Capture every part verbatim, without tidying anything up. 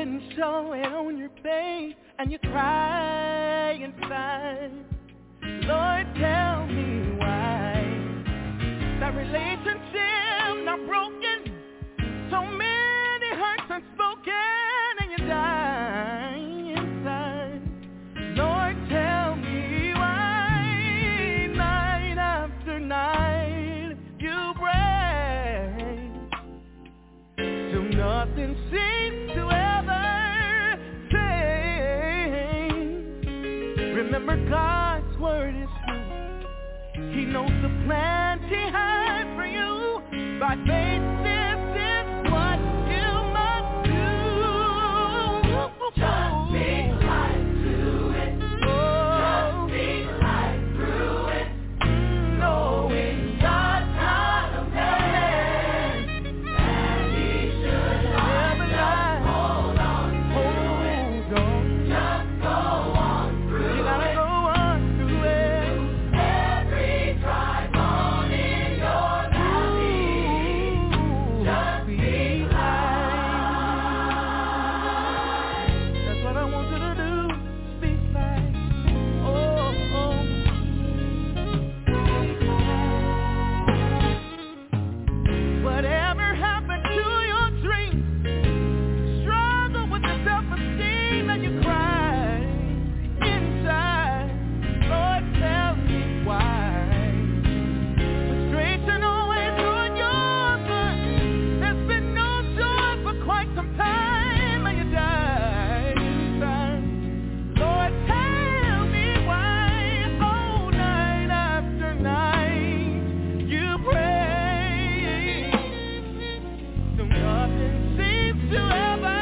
couldn't show it on your face and you cry inside. Lord, tell me why that relationship not broken, so many hurts unspoken, and you die inside. Lord, tell me why night after night you pray till nothing seems to ever change. Remember, God's word is true. He knows the plans He has for you. By faith, this is what you must do. Just speak life to it. Oh. Just speak life through it. Knowing God's not a man, and He should not just hold on through it. Just go on through it. You gotta go on through it. Every dry bone in your valley, just speak life. That's what I want you to do. Speak life. Oh, oh. Whatever happened to your dreams? Struggle with your self-esteem and you cry inside. Lord, tell me why. Frustration always ruined your good. There's been no joy for quite some time and you die inside. Lord, tell me why. Oh, night after night you pray so nothing seems to ever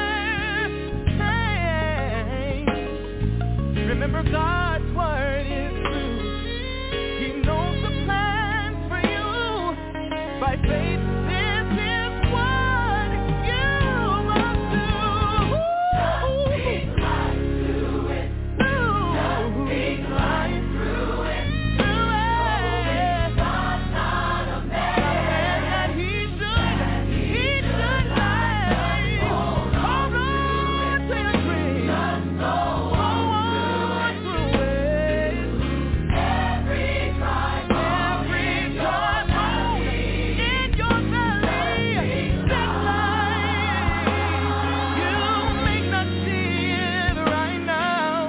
change. Remember, God's word is true. He knows the plans for you. By faith, this is what you must do. Just speak life to it. Just speak life through it. Through it. God's not a man that He should, He should lie. Hold on to your dreams. Just go on through it. Every dry bone, every dry bone in your valley, speak life. You may not see it right now.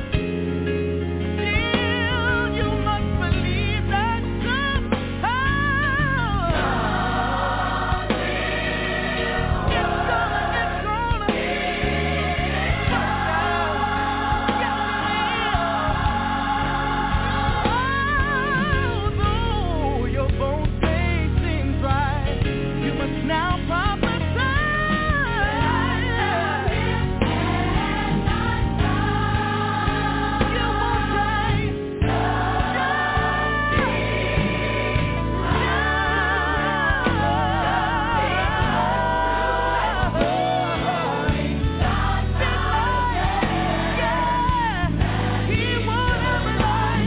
Still, you must believe that somehow it's gonna, it's gonna work out. Although your bones may seem dry, you must now prophesy. You won't die. He won't ever lie.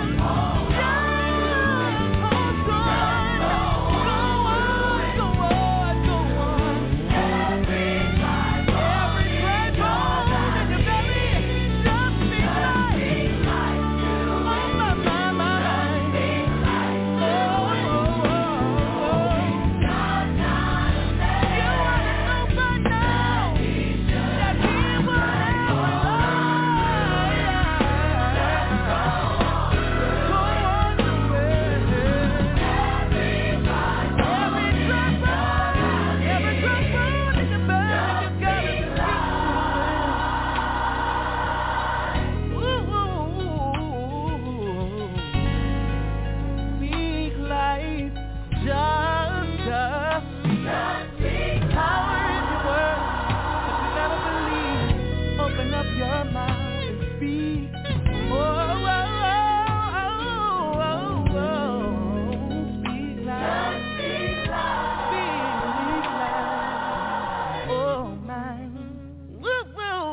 Go on, go on, go on. Every dry bone in your belly, just speak life. Oh, my, my, my, my. Oh, oh, oh, oh. You ought to know by now that He will never lie. Go on through it. Every dry bone, every dry bone in your belly, you gotta speak life. Speak life. Just, just, just speak power in your words. If you gotta believe, open up your mouth and speak. Oh, oh, oh, oh, oh, oh. Speak life. Speak life. Oh, my. Woo, woo.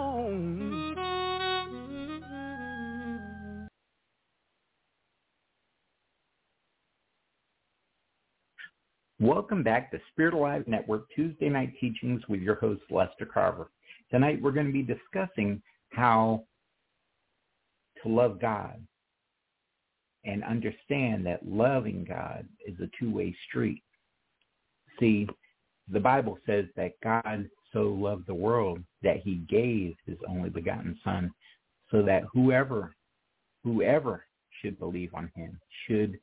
Welcome back to Spirit Alive Network Tuesday Night Teachings with your host, Lester Carver. Tonight we're going to be discussing how to love God and understand that loving God is a two-way street. See, the Bible says that God so loved the world that he gave his only begotten Son, so that whoever, whoever should believe on him should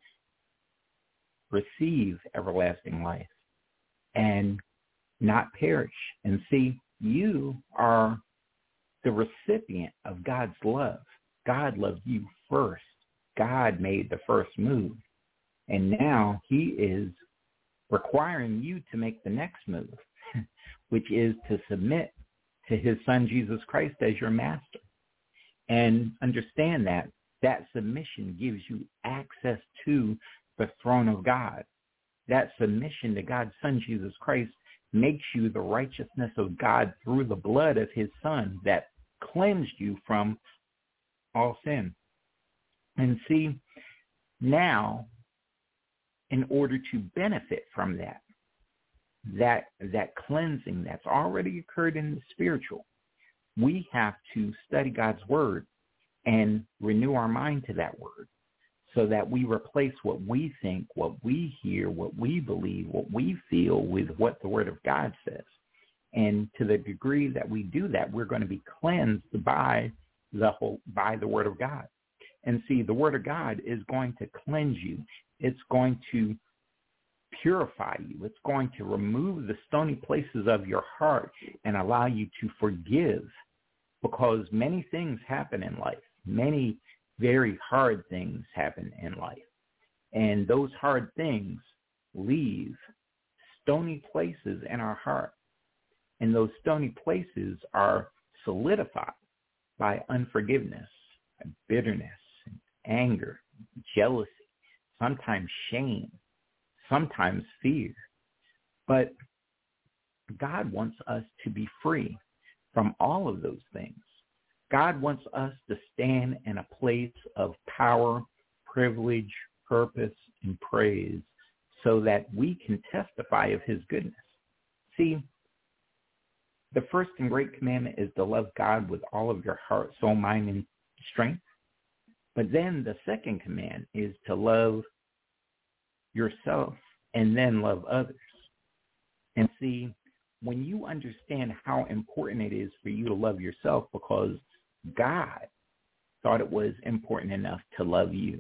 receive everlasting life and not perish. And see, you are the recipient of God's love. God loved you first. God made the first move. And now he is requiring you to make the next move, which is to submit to his Son, Jesus Christ, as your master. And understand that that submission gives you access to the throne of God. That submission to God's Son, Jesus Christ, makes you the righteousness of God through the blood of his Son that cleansed you from all sin. And see, now, in order to benefit from that, that that cleansing that's already occurred in the spiritual, we have to study God's word and renew our mind to that word so that we replace what we think, what we hear, what we believe, what we feel with what the word of God says. And to the degree that we do that, we're going to be cleansed by the whole, by the word of God. And see, the word of God is going to cleanse you. It's going to purify you. It's going to remove the stony places of your heart and allow you to forgive, because many things happen in life. Many very hard things happen in life. And those hard things leave stony places in our heart. And those stony places are solidified by unforgiveness, bitterness, anger, jealousy, sometimes shame, sometimes fear. But God wants us to be free from all of those things. God wants us to stand in a place of power, privilege, purpose, and praise so that we can testify of his goodness. See, the first and great commandment is to love God with all of your heart, soul, mind, and strength. But then the second command is to love yourself and then love others. And see, when you understand how important it is for you to love yourself, because God thought it was important enough to love you.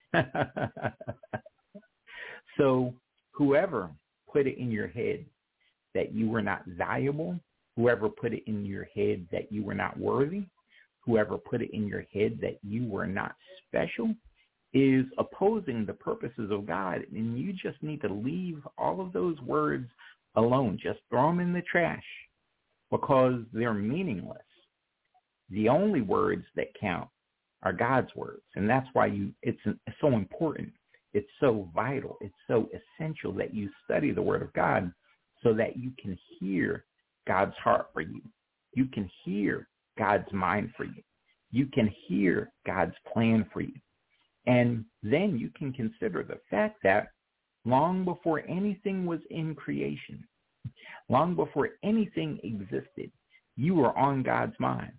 So whoever put it in your head that you were not valuable, whoever put it in your head that you were not worthy, whoever put it in your head that you were not special, is opposing the purposes of God. And you just need to leave all of those words alone. Just throw them in the trash because they're meaningless. The only words that count are God's words. And that's why you it's, it's so important. It's so vital. It's so essential that you study the word of God so that you can hear God's heart for you. You can hear God's mind for you. You can hear God's plan for you. And then you can consider the fact that long before anything was in creation, long before anything existed, you were on God's mind.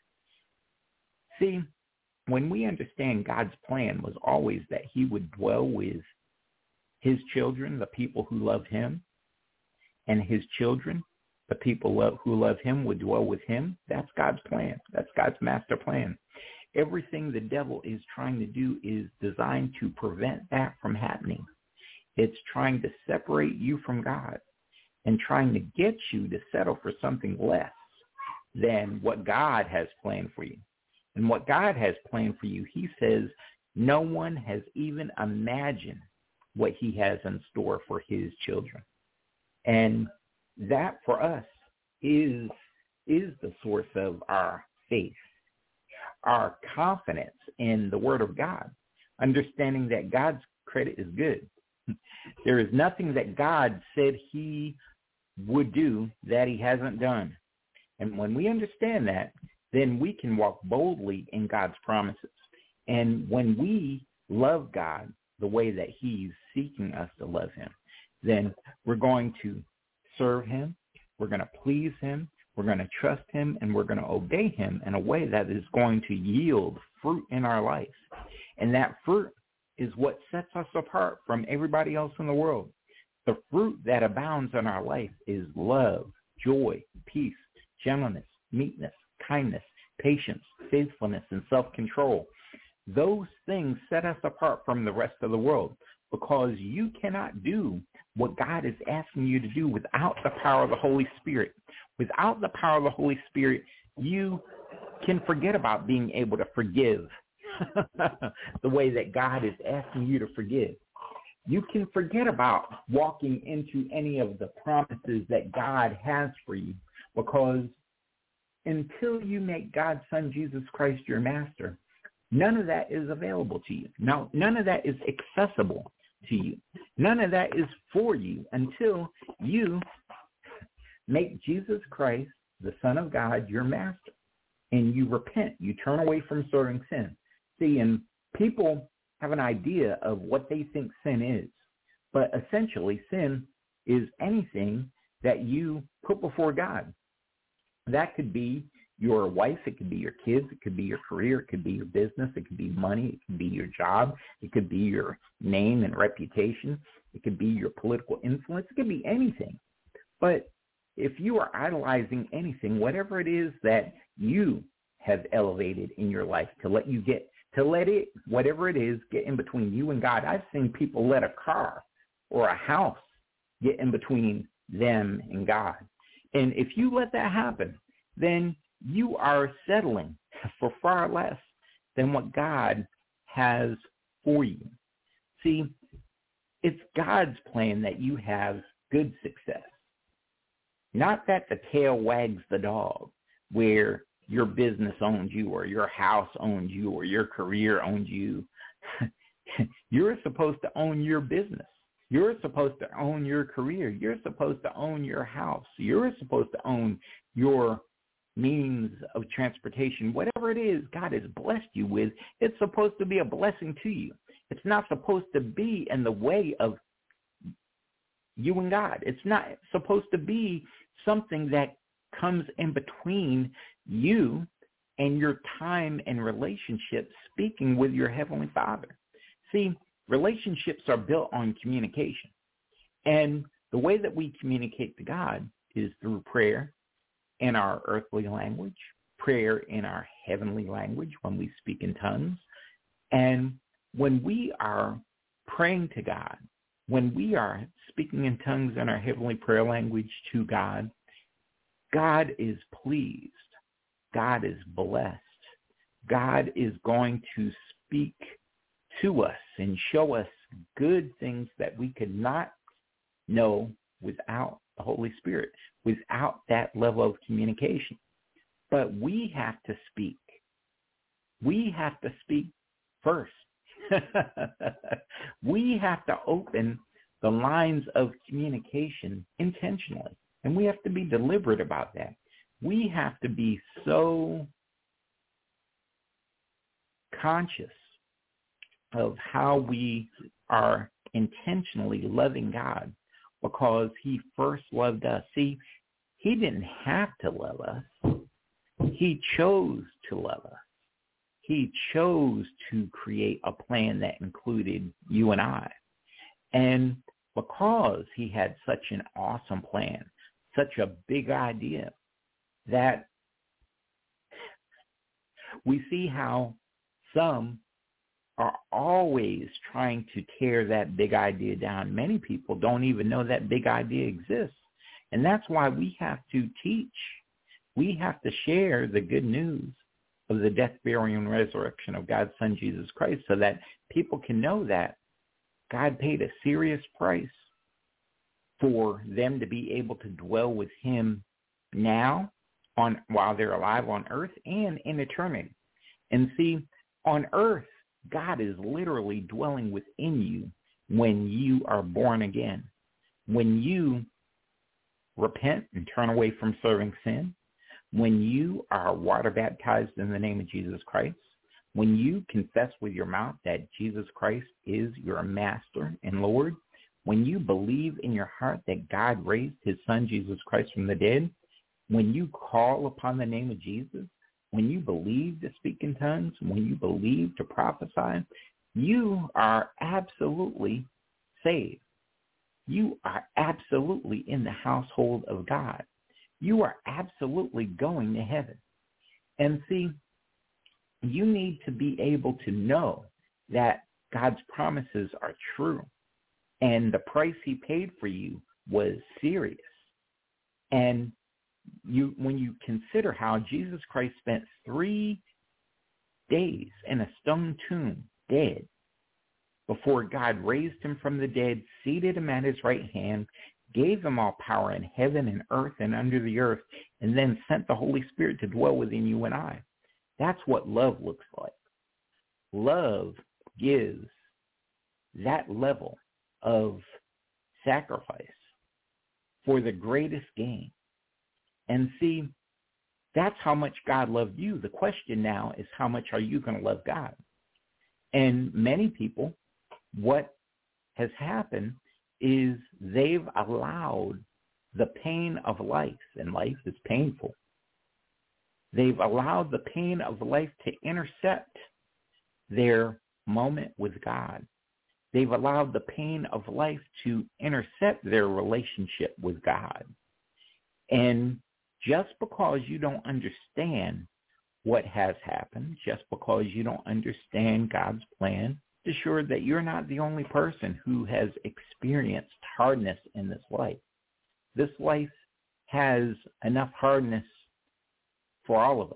See, when we understand God's plan was always that he would dwell with his children, the people who love him, and his children, the people love, who love him, would dwell with him. That's God's plan. That's God's master plan. Everything the devil is trying to do is designed to prevent that from happening. It's trying to separate you from God and trying to get you to settle for something less than what God has planned for you. And what God has planned for you, he says, no one has even imagined what he has in store for his children. And that for us is, is the source of our faith, our confidence in the word of God, understanding that God's credit is good. There is nothing that God said he would do that he hasn't done. And when we understand that, then we can walk boldly in God's promises. And when we love God the way that he's seeking us to love him, then we're going to serve him. We're going to please him. We're going to trust him, and we're going to obey him in a way that is going to yield fruit in our life. And that fruit is what sets us apart from everybody else in the world. The fruit that abounds in our life is love, joy, peace, gentleness, meekness, kindness, patience, faithfulness, and self-control. Those things set us apart from the rest of the world, because you cannot do what God is asking you to do without the power of the Holy Spirit. Without the power of the Holy Spirit, you can forget about being able to forgive the way that God is asking you to forgive. You can forget about walking into any of the promises that God has for you, because until you make God's Son, Jesus Christ, your master, none of that is available to you. Now, none of that is accessible to you. None of that is for you until you make Jesus Christ, the Son of God, your master, and you repent. You turn away from serving sin. See, and people have an idea of what they think sin is, but essentially sin is anything that you put before God. That could be your wife, it could be your kids, it could be your career, it could be your business, it could be money, it could be your job, it could be your name and reputation, it could be your political influence, it could be anything. But if you are idolizing anything, whatever it is that you have elevated in your life to let you get, to let it, whatever it is, get in between you and God. I've seen people let a car or a house get in between them and God. And if you let that happen, then you are settling for far less than what God has for you. See, it's God's plan that you have good success. Not that the tail wags the dog, where your business owns you or your house owns you or your career owns you. You're supposed to own your business. You're supposed to own your career. You're supposed to own your house. You're supposed to own your means of transportation. Whatever it is God has blessed you with, it's supposed to be a blessing to you. It's not supposed to be in the way of you and God. It's not supposed to be something that comes in between you and your time and relationship speaking with your Heavenly Father. See, relationships are built on communication. And the way that we communicate to God is through prayer in our earthly language, prayer in our heavenly language when we speak in tongues. And when we are praying to God, when we are speaking in tongues in our heavenly prayer language to God, God is pleased. God is blessed. God is going to speak to us and show us good things that we could not know without the Holy Spirit, without that level of communication. But we have to speak. We have to speak first. We have to open the lines of communication intentionally, and we have to be deliberate about that. We have to be so conscious of how we are intentionally loving God, because he first loved us. See, he didn't have to love us. He chose to love us. He chose to create a plan that included you and I. And because he had such an awesome plan, such a big idea, that we see how some are always trying to tear that big idea down. Many people don't even know that big idea exists. And that's why we have to teach. We have to share the good news of the death, burial, and resurrection of God's Son, Jesus Christ, so that people can know that God paid a serious price for them to be able to dwell with him now on while they're alive on earth and in eternity. And see, on earth, God is literally dwelling within you when you are born again. When you repent and turn away from serving sin, when you are water baptized in the name of Jesus Christ, when you confess with your mouth that Jesus Christ is your master and Lord, when you believe in your heart that God raised his Son, Jesus Christ, from the dead, when you call upon the name of Jesus, when you believe to speak in tongues, when you believe to prophesy, you are absolutely saved. You are absolutely in the household of God. You are absolutely going to heaven. And see, you need to be able to know that God's promises are true. And the price he paid for you was serious. And you, when you consider how Jesus Christ spent three days in a stone tomb, dead, before God raised him from the dead, seated him at his right hand, gave him all power in heaven and earth and under the earth, and then sent the Holy Spirit to dwell within you and I. That's what love looks like. Love gives that level of sacrifice for the greatest gain. And see, that's how much God loved you. The question now is, how much are you going to love God? And many people, what has happened is they've allowed the pain of life, and life is painful. They've allowed the pain of life to intercept their moment with God. They've allowed the pain of life to intercept their relationship with God. And just because you don't understand what has happened, just because you don't understand God's plan, be assured that you're not the only person who has experienced hardness in this life. This life has enough hardness for all of us.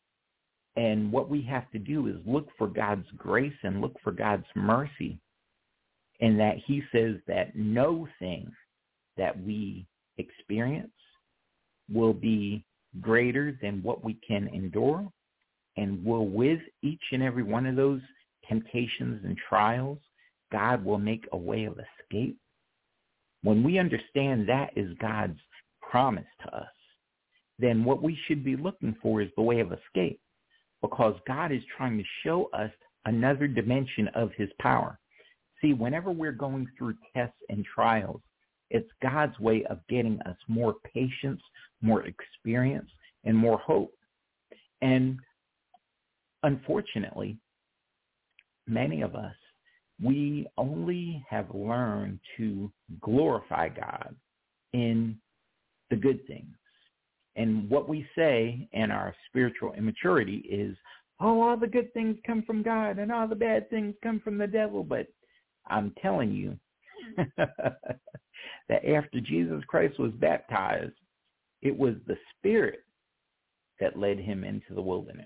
And what we have to do is look for God's grace and look for God's mercy, and that he says that no thing that we experience will be greater than what we can endure, and will, with each and every one of those temptations and trials, God will make a way of escape. When we understand that is God's promise to us, then what we should be looking for is the way of escape, because God is trying to show us another dimension of his power. See, whenever we're going through tests and trials, it's God's way of getting us more patience, more experience, and more hope. And unfortunately, many of us, we only have learned to glorify God in the good things. And what we say in our spiritual immaturity is, oh, all the good things come from God and all the bad things come from the devil. But I'm telling you that after Jesus Christ was baptized, it was the Spirit that led him into the wilderness.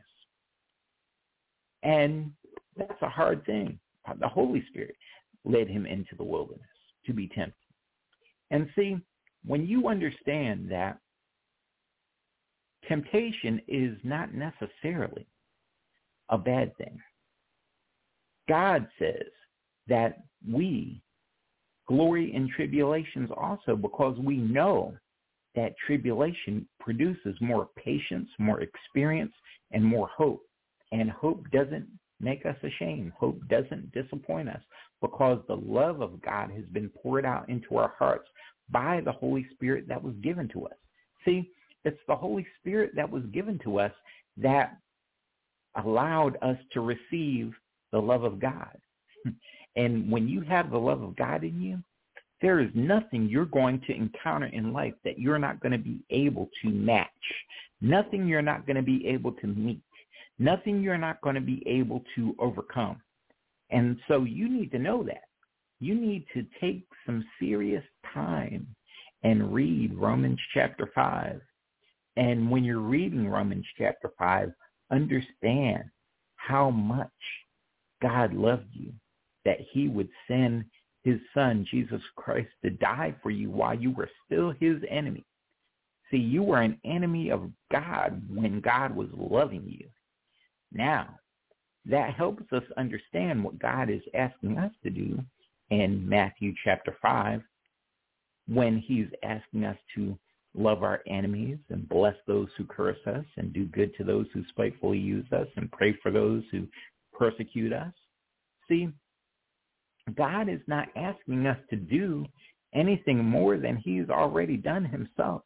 And that's a hard thing. The Holy Spirit led him into the wilderness to be tempted. And see, when you understand that temptation is not necessarily a bad thing, God says that we glory in tribulations also, because we know that tribulation produces more patience, more experience, and more hope. And hope doesn't make us ashamed. Hope doesn't disappoint us, because the love of God has been poured out into our hearts by the Holy Spirit that was given to us. See, it's the Holy Spirit that was given to us that allowed us to receive the love of God. And when you have the love of God in you, there is nothing you're going to encounter in life that you're not going to be able to match. Nothing you're not going to be able to meet. Nothing you're not going to be able to overcome. And so you need to know that. You need to take some serious time and read Romans chapter five. And when you're reading Romans chapter five, understand how much God loved you, that he would send his son, Jesus Christ, to die for you while you were still his enemy. See, you were an enemy of God when God was loving you. Now, that helps us understand what God is asking us to do in Matthew chapter five, when he's asking us to love our enemies and bless those who curse us and do good to those who spitefully use us and pray for those who persecute us. See, God is not asking us to do anything more than he's already done himself.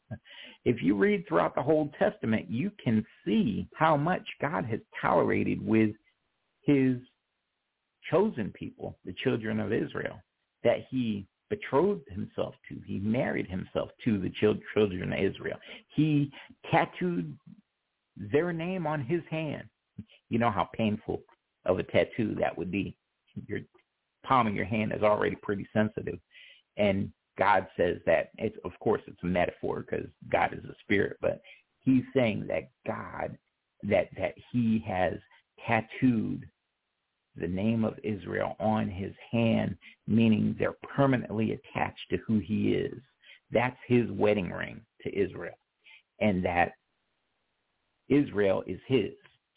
If you read throughout the whole Testament, you can see how much God has tolerated with his chosen people, the children of Israel, that he betrothed himself to. He married himself to the children of Israel. He tattooed their name on his hand. You know how painful of a tattoo that would be. Your palm of your hand is already pretty sensitive. And God says that, it's, of course, it's a metaphor because God is a spirit, but he's saying that God, that, that he has tattooed the name of Israel on his hand, meaning they're permanently attached to who he is. That's his wedding ring to Israel, and that Israel is his.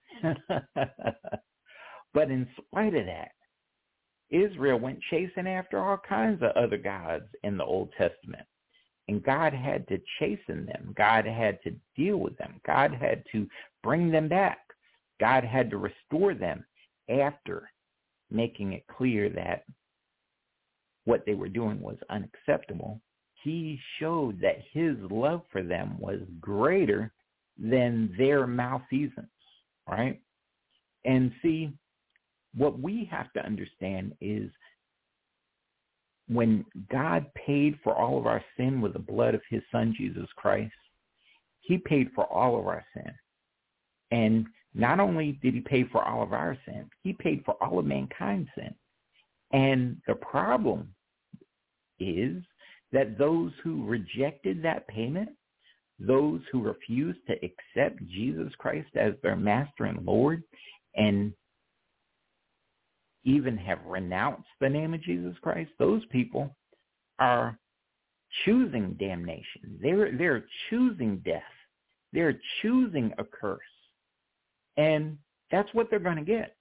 But in spite of that, Israel went chasing after all kinds of other gods in the Old Testament. And God had to chasten them. God had to deal with them. God had to bring them back. God had to restore them after making it clear that what they were doing was unacceptable. He showed that his love for them was greater than their malfeasance, right? And see, what we have to understand is when God paid for all of our sin with the blood of his son, Jesus Christ, he paid for all of our sin. And not only did he pay for all of our sin, he paid for all of mankind's sin. And the problem is that those who rejected that payment, those who refused to accept Jesus Christ as their master and Lord, and even have renounced the name of Jesus Christ, those people are choosing damnation. They're, they're choosing death. They're choosing a curse. And that's what they're going to get.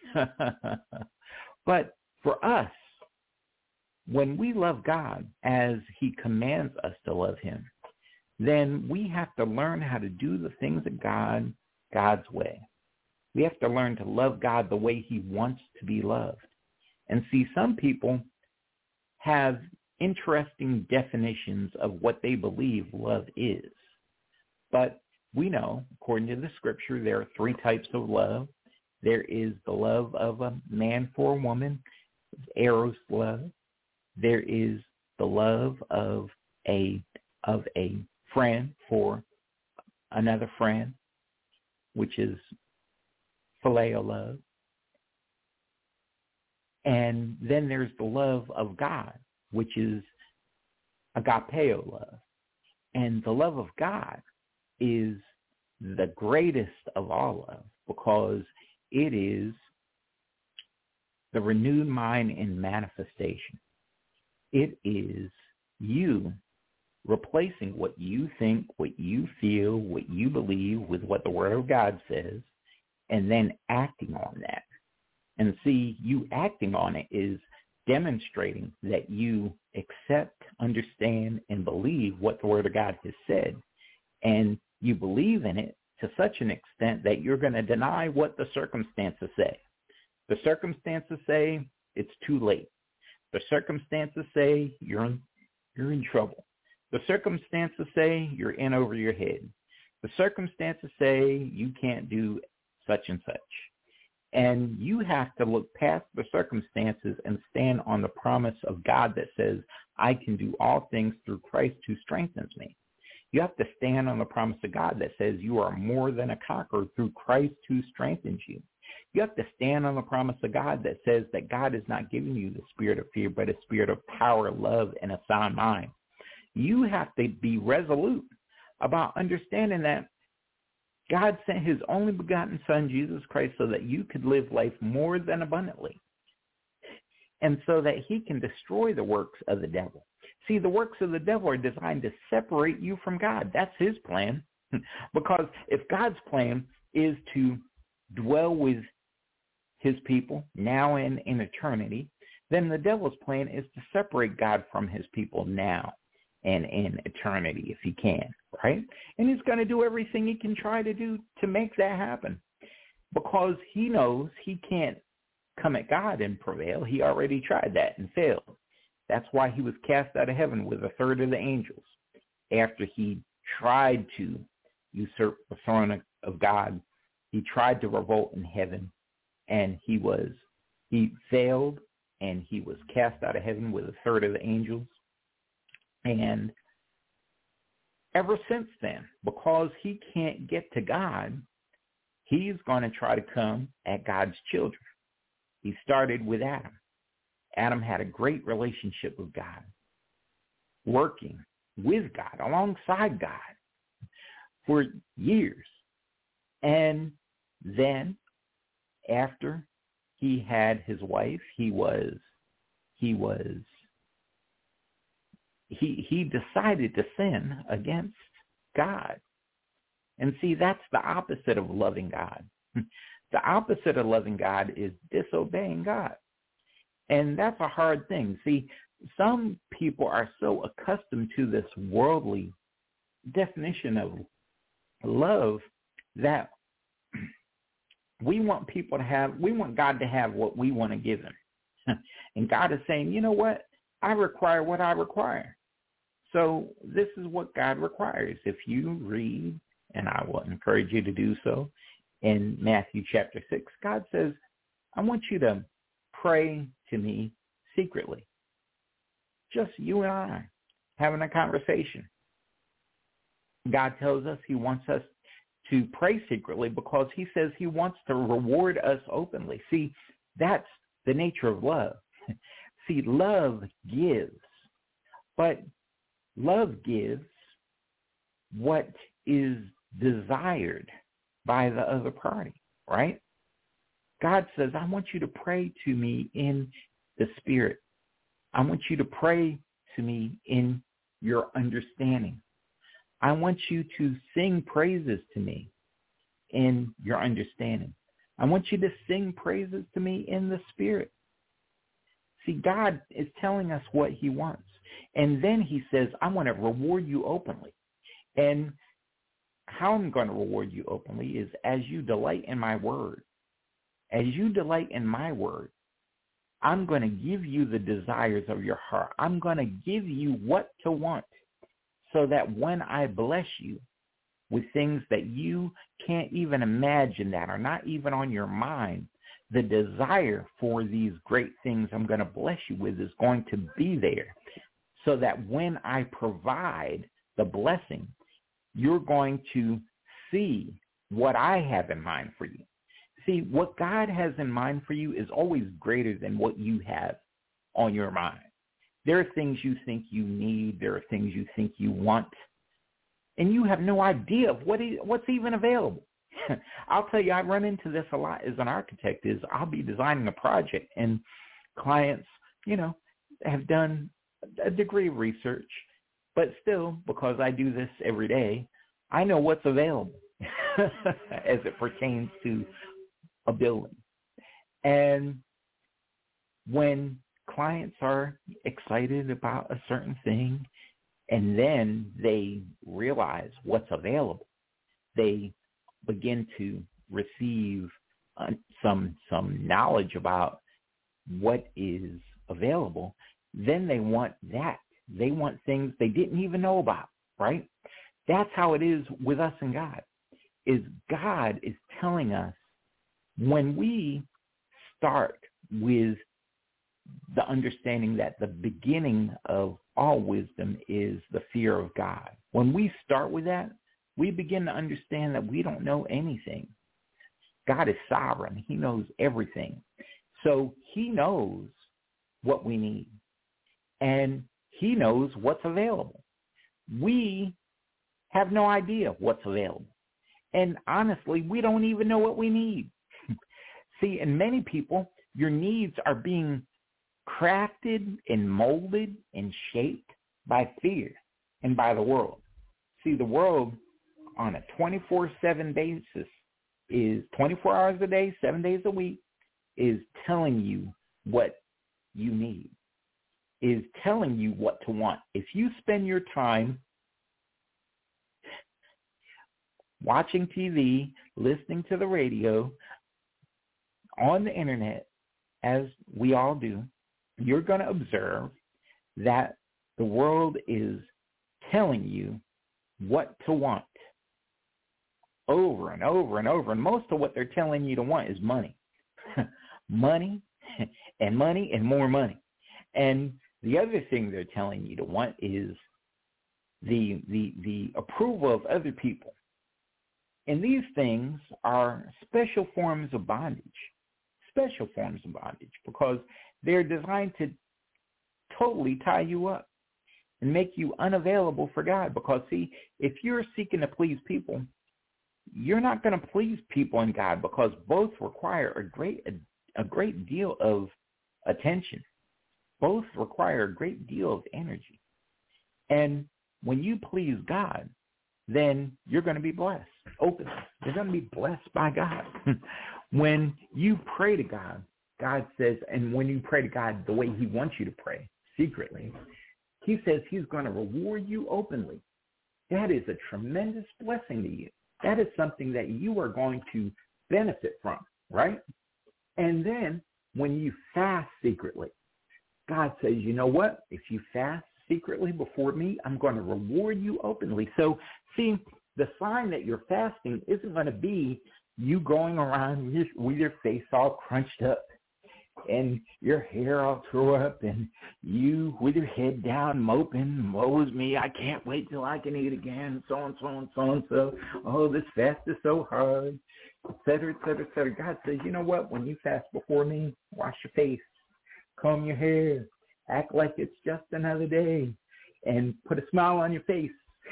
But for us, when we love God as he commands us to love him, then we have to learn how to do the things of God, God's way. We have to learn to love God the way he wants to be loved. And see, some people have interesting definitions of what they believe love is. But we know, according to the scripture, there are three types of love. There is the love of a man for a woman, eros love. There is the love of a of a friend for another friend, which is phileo love. And then there's the love of God, which is agapeo love. And the love of God is the greatest of all love because it is the renewed mind in manifestation. It is you replacing what you think, what you feel, what you believe with what the Word of God says, and then acting on that. And see, you acting on it is demonstrating that you accept, understand, and believe what the Word of God has said. And you believe in it to such an extent that you're going to deny what the circumstances say. The circumstances say it's too late. The circumstances say you're in, you're in trouble. The circumstances say you're in over your head. The circumstances say you can't do such and such. And you have to look past the circumstances and stand on the promise of God that says, I can do all things through Christ who strengthens me. You have to stand on the promise of God that says you are more than a conqueror through Christ who strengthens you. You have to stand on the promise of God that says that God is not giving you the spirit of fear, but a spirit of power, love, and a sound mind. You have to be resolute about understanding that God sent his only begotten son, Jesus Christ, so that you could live life more than abundantly, and so that he can destroy the works of the devil. See, the works of the devil are designed to separate you from God. That's his plan. Because if God's plan is to dwell with his people now and in eternity, then the devil's plan is to separate God from his people now and in eternity if he can, right? And he's going to do everything he can try to do to make that happen because he knows he can't come at God and prevail. He already tried that and failed. That's why he was cast out of heaven with a third of the angels after he tried to usurp the throne of God. He tried to revolt in heaven, and he was, he failed, and he was cast out of heaven with a third of the angels. And ever since then, because he can't get to God, he's going to try to come at God's children. He started with Adam. Adam had a great relationship with God, working with God, alongside God for years. And then after he had his wife, he was, he was, he, he decided to sin against God. And see, that's the opposite of loving God. The opposite of loving God is disobeying God. And that's a hard thing. See, some people are so accustomed to this worldly definition of love that we want people to have, we want God to have what we want to give him. And God is saying, you know what? I require what I require. So this is what God requires. If you read, and I will encourage you to do so, in Matthew chapter six, God says, I want you to pray to me secretly. Just you and I having a conversation. God tells us he wants us to pray secretly because he says he wants to reward us openly. See, that's the nature of love. See, love gives, but love gives what is desired by the other party, right? God says, I want you to pray to me in the Spirit. I want you to pray to me in your understanding. I want you to sing praises to me in your understanding. I want you to sing praises to me in the Spirit. See, God is telling us what he wants. And then he says, I want to reward you openly. And how I'm going to reward you openly is as you delight in my word. As you delight in my word, I'm going to give you the desires of your heart. I'm going to give you what to want so that when I bless you with things that you can't even imagine, that are not even on your mind, the desire for these great things I'm going to bless you with is going to be there so that when I provide the blessing, you're going to see what I have in mind for you. See, what God has in mind for you is always greater than what you have on your mind. There are things you think you need. There are things you think you want. And you have no idea of what is, what's even available. I'll tell you, I run into this a lot as an architect, is I'll be designing a project and clients, you know, have done a degree of research, but still, because I do this every day, I know what's available as it pertains to a building. And when clients are excited about a certain thing and then they realize what's available, they begin to receive uh, some some knowledge about what is available, then they want that. They want things they didn't even know about, right? That's how it is with us and God, is God is telling us when we start with the understanding that the beginning of all wisdom is the fear of God. When we start with that, we begin to understand that we don't know anything. God is sovereign. He knows everything. So he knows what we need. And he knows what's available. We have no idea what's available. And honestly, we don't even know what we need. See, in many people, your needs are being crafted and molded and shaped by fear and by the world. See, the world on a twenty-four seven basis is twenty-four hours a day, seven days a week, is telling you what you need, is telling you what to want. If you spend your time watching T V, listening to the radio, on the internet, as we all do, you're going to observe that the world is telling you what to want over and over and over. And most of what they're telling you to want is money. Money and money and more money. And the other thing they're telling you to want is the the the approval of other people. And these things are special forms of bondage, special forms of bondage, because they're designed to totally tie you up and make you unavailable for God. Because, see, if you're seeking to please people, you're not going to please people and God, because both require a great a, a great deal of attention. Both require a great deal of energy. And when you please God, then you're going to be blessed openly. You're going to be blessed by God. When you pray to God, God says, and when you pray to God the way he wants you to pray, secretly, he says he's going to reward you openly. That is a tremendous blessing to you. That is something that you are going to benefit from, right? And then when you fast secretly, God says, you know what? If you fast secretly before me, I'm going to reward you openly. So, see, the sign that you're fasting isn't going to be you going around with your, with your face all crunched up and your hair all tore up and you with your head down moping, woe is me, I can't wait till I can eat again, so and so and so and so. Oh, this fast is so hard, et cetera, et cetera, et cetera. God says, you know what? When you fast before me, wash your face, comb your hair, act like it's just another day, and put a smile on your face.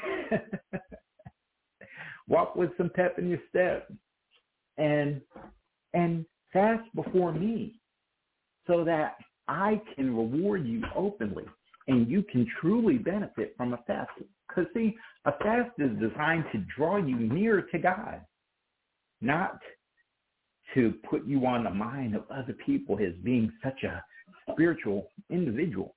Walk with some pep in your step, and and fast before me, so that I can reward you openly, and you can truly benefit from a fast. Because, see, a fast is designed to draw you nearer to God, not to put you on the mind of other people as being such a spiritual individual.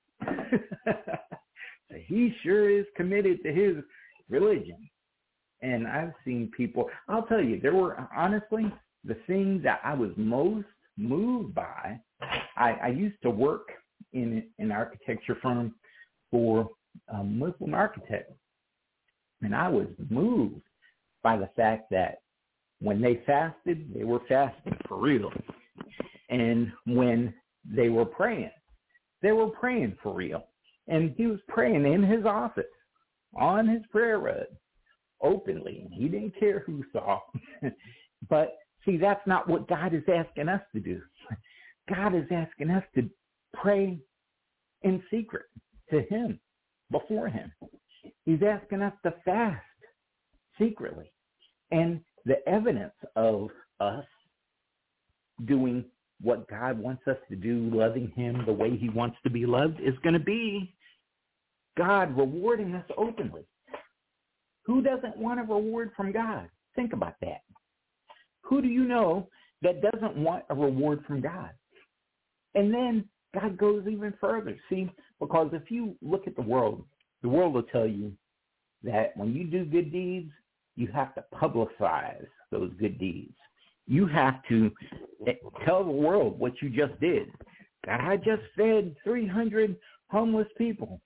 He sure is committed to his religion. And I've seen people, I'll tell you, there were, honestly, the thing that I was most moved by, I, I used to work in an architecture firm for a Muslim architect. And I was moved by the fact that when they fasted, they were fasting for real. And when they were praying, they were praying for real. And he was praying in his office, on his prayer rug, openly. And he didn't care who saw. But, see, that's not what God is asking us to do. God is asking us to pray in secret to him, before him. He's asking us to fast secretly. And the evidence of us doing what God wants us to do, loving him the way he wants to be loved, is going to be God rewarding us openly. Who doesn't want a reward from God? Think about that. Who do you know that doesn't want a reward from God? And then God goes even further. See, because if you look at the world, the world will tell you that when you do good deeds, you have to publicize those good deeds. You have to tell the world what you just did. That I just fed three hundred homeless people.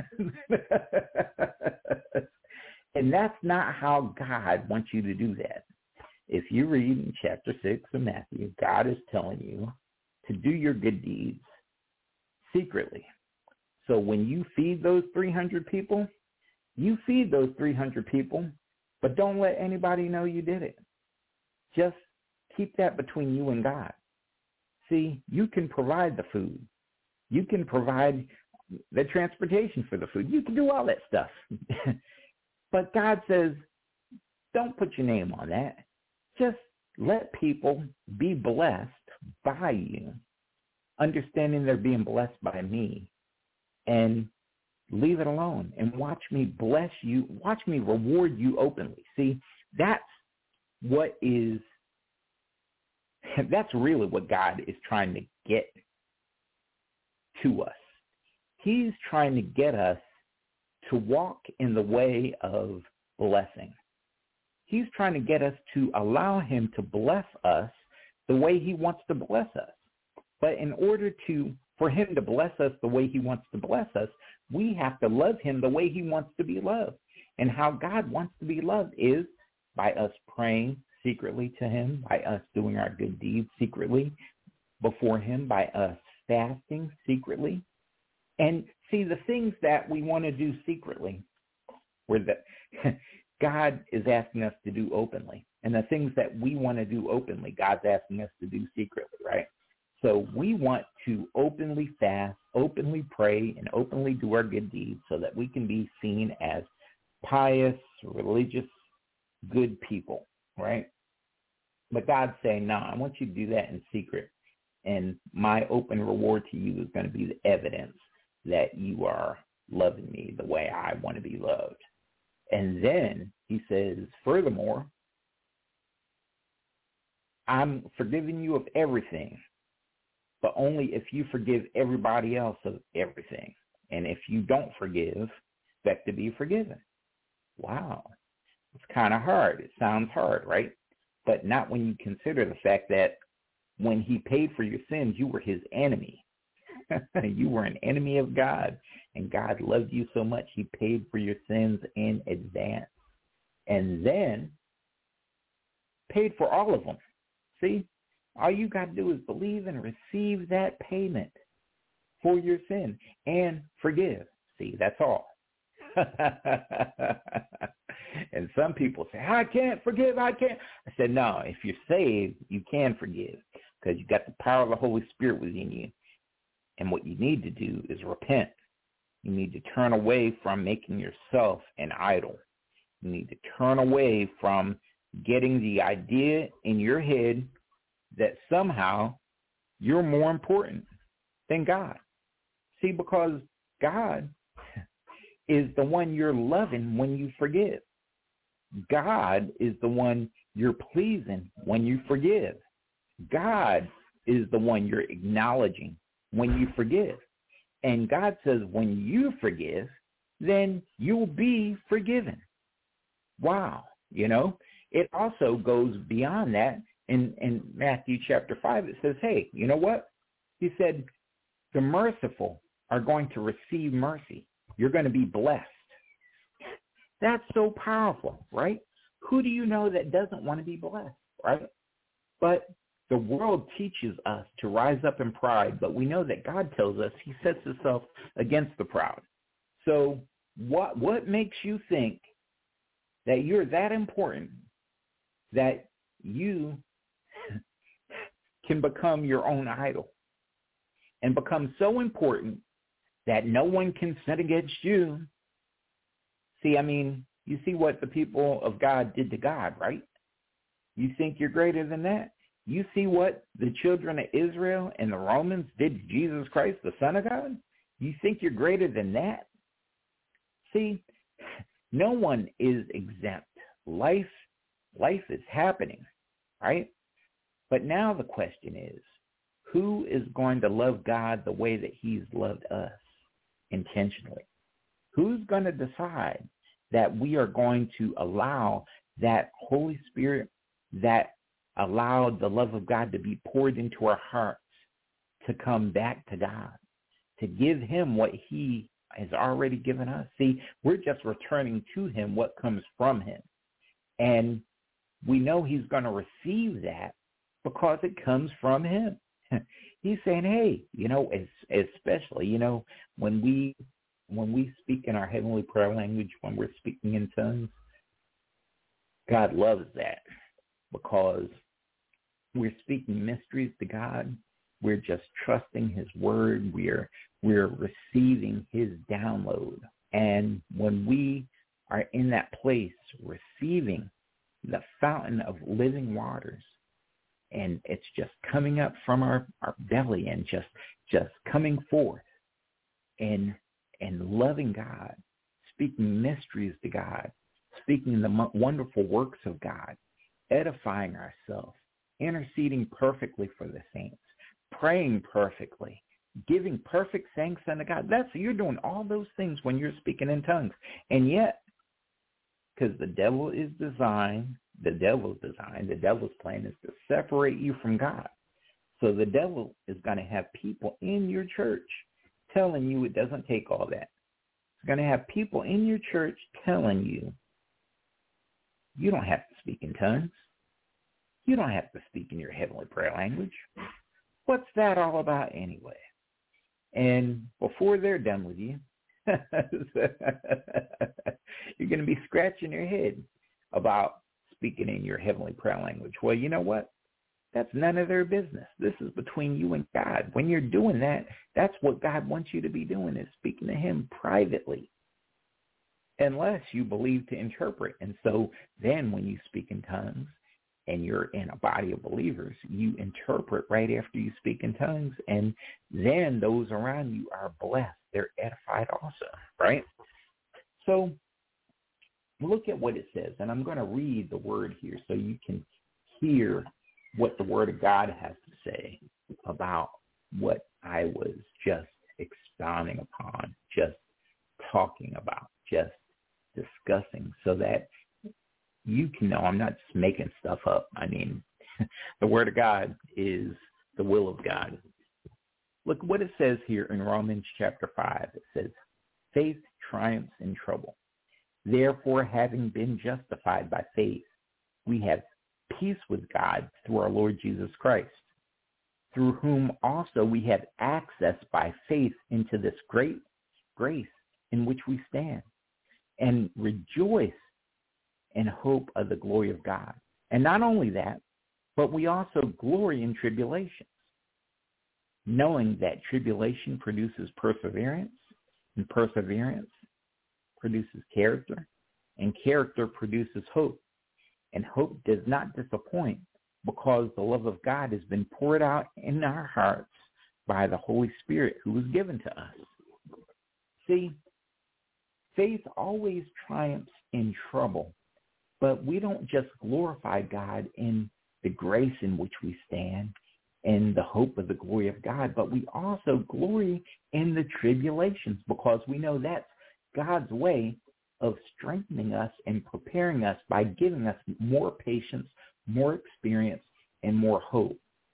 And that's not how God wants you to do that. If you read in chapter six of Matthew, God is telling you to do your good deeds secretly. So when you feed those three hundred people, you feed those three hundred people, but don't let anybody know you did it. Just keep that between you and God. See, you can provide the food. You can provide the transportation for the food. You can do all that stuff. But God says, don't put your name on that. Just let people be blessed by you, understanding they're being blessed by me, and leave it alone and watch me bless you, watch me reward you openly. See, that's what is, that's really what God is trying to get to us. He's trying to get us to walk in the way of blessing. He's trying to get us to allow him to bless us the way he wants to bless us. But in order to, for him to bless us the way he wants to bless us, we have to love him the way he wants to be loved. And how God wants to be loved is by us praying secretly to him, by us doing our good deeds secretly before him, by us fasting secretly. And see, the things that we want to do secretly, where the, God is asking us to do openly. And the things that we want to do openly, God's asking us to do secretly, right? So we want to openly fast, openly pray, and openly do our good deeds so that we can be seen as pious, religious, good people, right? But God's saying, no, I want you to do that in secret. And my open reward to you is going to be the evidence that you are loving me the way I want to be loved. And then he says, furthermore, I'm forgiving you of everything, but only if you forgive everybody else of everything. And if you don't forgive, expect to be forgiven. Wow. It's kind of hard. It sounds hard, right? But not when you consider the fact that when he paid for your sins, you were his enemy. You were an enemy of God, and God loved you so much, he paid for your sins in advance. And then paid for all of them. See, all you got to do is believe and receive that payment for your sin and forgive. See, that's all. And some people say, I can't forgive, I can't. I said, no, if you're saved, you can forgive because you got the power of the Holy Spirit within you. And what you need to do is repent. You need to turn away from making yourself an idol. You need to turn away from getting the idea in your head that somehow you're more important than God. See, because God is the one you're loving when you forgive. God is the one you're pleasing when you forgive. God is the one you're acknowledging when you forgive. And God says when you forgive, then you'll be forgiven. Wow. You know, it also goes beyond that. In, in Matthew chapter five, it says, hey, you know what? He said, the merciful are going to receive mercy. You're going to be blessed. That's so powerful, right? Who do you know that doesn't want to be blessed, right? But the world teaches us to rise up in pride, but we know that God tells us he sets himself against the proud. So what what makes you think that you're that important that you can become your own idol and become so important that no one can sin against you? See, I mean, you see what the people of God did to God, right? You think you're greater than that? You see what the children of Israel and the Romans did to Jesus Christ, the Son of God? You think you're greater than that? See, no one is exempt. Life, life is happening, right? But now the question is, who is going to love God the way that he's loved us intentionally? Who's going to decide that we are going to allow that Holy Spirit that allowed the love of God to be poured into our hearts to come back to God, to give him what he has already given us? See, we're just returning to him what comes from him. And we know he's going to receive that because it comes from him. He's saying, hey, you know, especially, you know, when we when we speak in our heavenly prayer language, when we're speaking in tongues, God loves that because we're speaking mysteries to God. We're just trusting his word. We're we're receiving his download. And when we are in that place receiving the fountain of living waters, and it's just coming up from our, our belly and just just coming forth and and loving God, speaking mysteries to God, speaking the wonderful works of God, edifying ourselves, interceding perfectly for the saints, praying perfectly, giving perfect thanks unto God. That's, you're doing all those things when you're speaking in tongues. And yet, because the devil is designed, the devil's design, the devil's plan is to separate you from God. So the devil is going to have people in your church telling you it doesn't take all that. It's going to have people in your church telling you, you don't have to speak in tongues. You don't have to speak in your heavenly prayer language. What's that all about anyway? And before they're done with you, you're going to be scratching your head about speaking in your heavenly prayer language. Well, you know what? That's none of their business. This is between you and God. When you're doing that, that's what God wants you to be doing, is speaking to him privately, unless you believe to interpret. And so then when you speak in tongues and you're in a body of believers, you interpret right after you speak in tongues, and then those around you are blessed. They're edified also, right? So look at what it says, and I'm going to read the word here so you can hear what the Word of God has to say about what I was just expounding upon, just talking about, just discussing, so that you can know I'm not just making stuff up. I mean, the Word of God is the will of God. Look what it says here in Romans chapter five. It says, faith triumphs in trouble. Therefore, having been justified by faith, we have peace with God through our Lord Jesus Christ, through whom also we have access by faith into this great grace in which we stand, and rejoice in hope of the glory of God. And not only that, but we also glory in tribulations, knowing that tribulation produces perseverance, and perseverance produces character, and character produces hope. And hope does not disappoint, because the love of God has been poured out in our hearts by the Holy Spirit who was given to us. See, faith always triumphs in trouble, but we don't just glorify God in the grace in which we stand and the hope of the glory of God, but we also glory in the tribulations, because we know that's God's way of strengthening us and preparing us by giving us more patience, more experience, and more hope,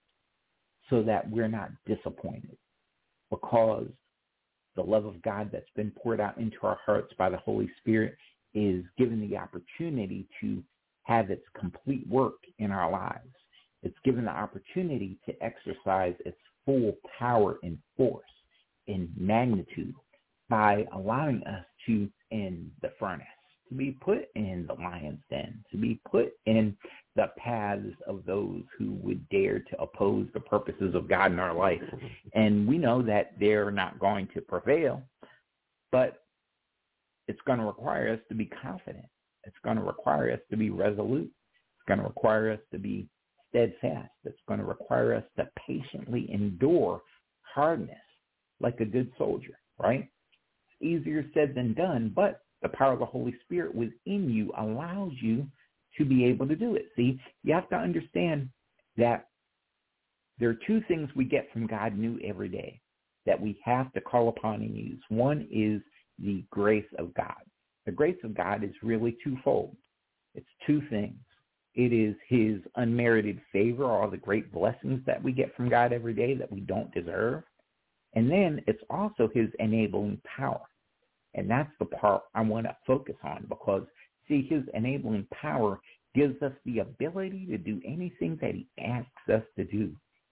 so that we're not disappointed, because the love of God that's been poured out into our hearts by the Holy Spirit is given the opportunity to have its complete work in our lives. It's given the opportunity to exercise its full power and force and magnitude by allowing us to in the furnace, to be put in the lion's den, to be put in the paths of those who would dare to oppose the purposes of God in our life. And we know that they're not going to prevail, but it's going to require us to be confident. It's going to require us to be resolute. It's going to require us to be steadfast. It's going to require us to patiently endure hardness like a good soldier, right? Easier said than done, but the power of the Holy Spirit within you allows you to be able to do it. See, you have to understand that there are two things we get from God new every day that we have to call upon and use. One is the grace of God. The grace of God is really twofold. It's two things. It is his unmerited favor, all the great blessings that we get from God every day that we don't deserve. And then it's also his enabling power. And that's the part I want to focus on, because, see, his enabling power gives us the ability to do anything that he asks us to do.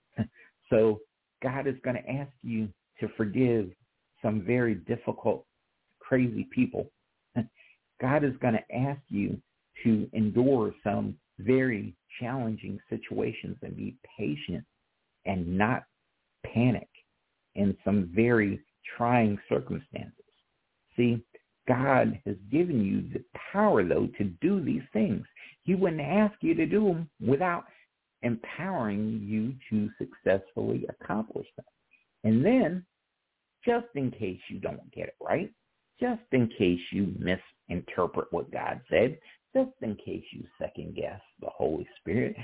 So God is going to ask you to forgive some very difficult, crazy people. God is going to ask you to endure some very challenging situations and be patient and not panic in some very trying circumstances. See, God has given you the power, though, to do these things. He wouldn't ask you to do them without empowering you to successfully accomplish them. And then, just in case you don't get it right, just in case you misinterpret what God said, just in case you second-guess the Holy Spirit,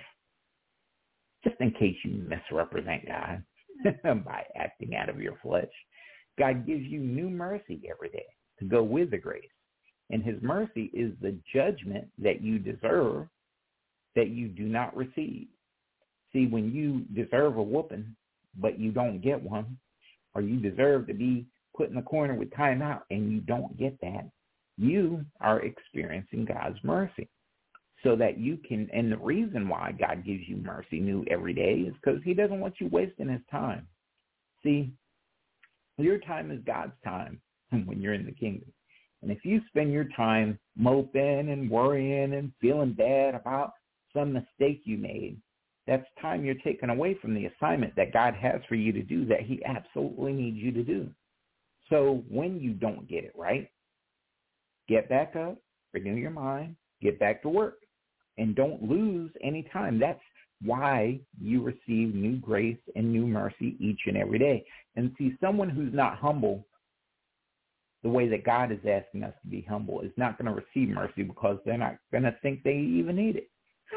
just in case you misrepresent God by acting out of your flesh, God gives you new mercy every day to go with the grace. And his mercy is the judgment that you deserve that you do not receive. See, when you deserve a whooping, but you don't get one, or you deserve to be put in the corner with timeout and you don't get that, you are experiencing God's mercy. So that you can, and the reason why God gives you mercy new every day is because he doesn't want you wasting his time. See, your time is God's time when you're in the kingdom. And if you spend your time moping and worrying and feeling bad about some mistake you made, that's time you're taking away from the assignment that God has for you to do, that he absolutely needs you to do. So when you don't get it right, get back up, renew your mind, get back to work, and don't lose any time. That's why you receive new grace and new mercy each and every day. And see, someone who's not humble the way that God is asking us to be humble is not going to receive mercy because they're not going to think they even need it.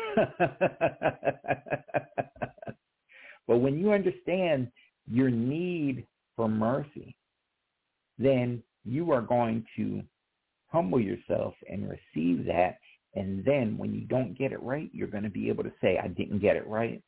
But when you understand your need for mercy, then you are going to humble yourself and receive that. And then when you don't get it right, you're going to be able to say, I didn't get it right,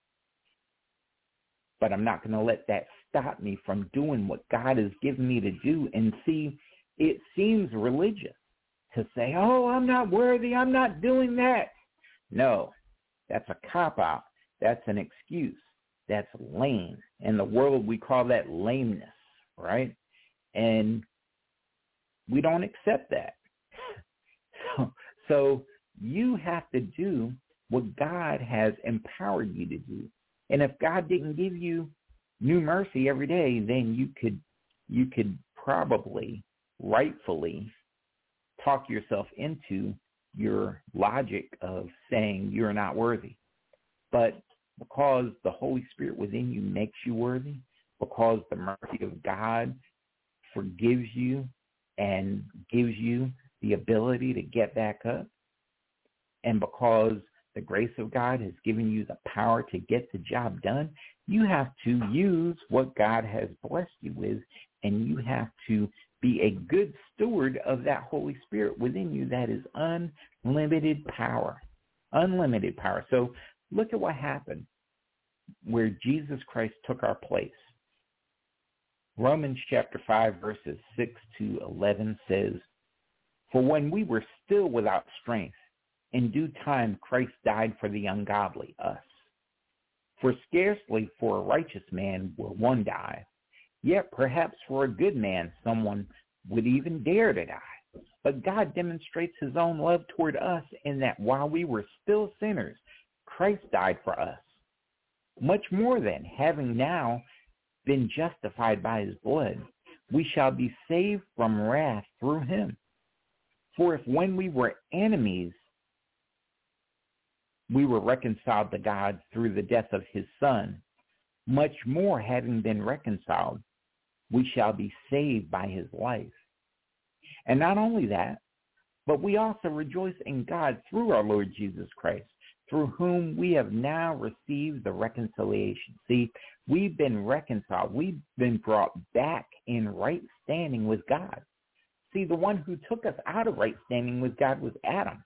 but I'm not going to let that stop me from doing what God has given me to do. And see, it seems religious to say, oh, I'm not worthy, I'm not doing that. No, that's a cop-out. That's an excuse. That's lame. In the world, we call that lameness, right? And we don't accept that. So, so you have to do what God has empowered you to do. And if God didn't give you new mercy every day, then you could you could probably rightfully talk yourself into your logic of saying you're not worthy. But because the Holy Spirit within you makes you worthy, because the mercy of God forgives you and gives you the ability to get back up, and because the grace of God has given you the power to get the job done, you have to use what God has blessed you with, and you have to be a good steward of that Holy Spirit within you that is unlimited power, unlimited power. So look at what happened where Jesus Christ took our place. Romans chapter five, verses six to eleven says, for when we were still without strength, in due time Christ died for the ungodly, us. For scarcely for a righteous man will one die, yet perhaps for a good man someone would even dare to die. But God demonstrates his own love toward us in that while we were still sinners, Christ died for us. Much more then, having now been justified by his blood, we shall be saved from wrath through him. For if when we were enemies, we were reconciled to God through the death of his Son, much more having been reconciled, we shall be saved by his life. And not only that, but we also rejoice in God through our Lord Jesus Christ, through whom we have now received the reconciliation. See, we've been reconciled. We've been brought back in right standing with God. See, the one who took us out of right standing with God was Adam.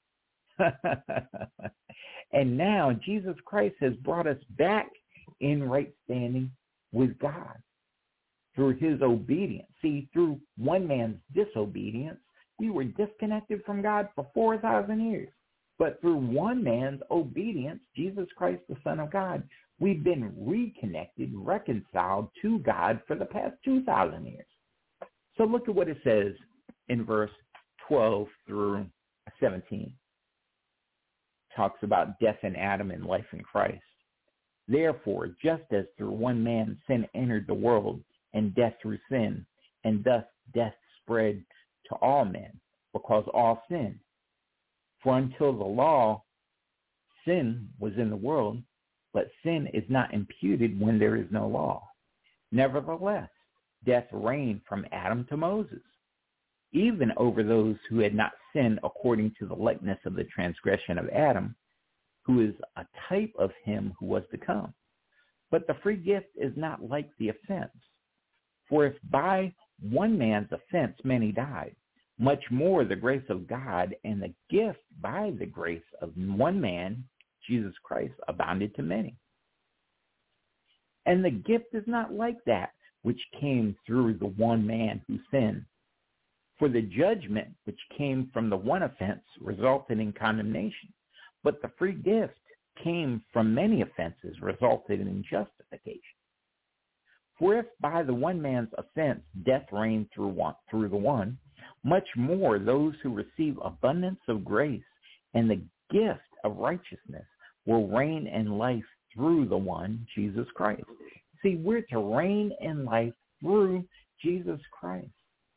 And now Jesus Christ has brought us back in right standing with God through his obedience. See, through one man's disobedience, we were disconnected from God for four thousand years. But through one man's obedience, Jesus Christ, the Son of God, we've been reconnected, reconciled to God for the past two thousand years. So look at what it says in verse twelve through seventeen. Talks about death in Adam and life in Christ. Therefore, just as through one man sin entered the world, and death through sin, and thus death spread to all men, because all sinned. For until the law, sin was in the world, but sin is not imputed when there is no law. Nevertheless, death reigned from Adam to Moses, even over those who had not sinned according to the likeness of the transgression of Adam, who is a type of him who was to come. But the free gift is not like the offense. For if by one man's offense many died, much more the grace of God and the gift by the grace of one man, Jesus Christ, abounded to many. And the gift is not like that which came through the one man who sinned. For the judgment which came from the one offense resulted in condemnation, but the free gift came from many offenses resulted in justification. For if by the one man's offense death reigned through one, through the one, much more those who receive abundance of grace and the gift of righteousness will reign in life through the one, Jesus Christ. See, we're to reign in life through Jesus Christ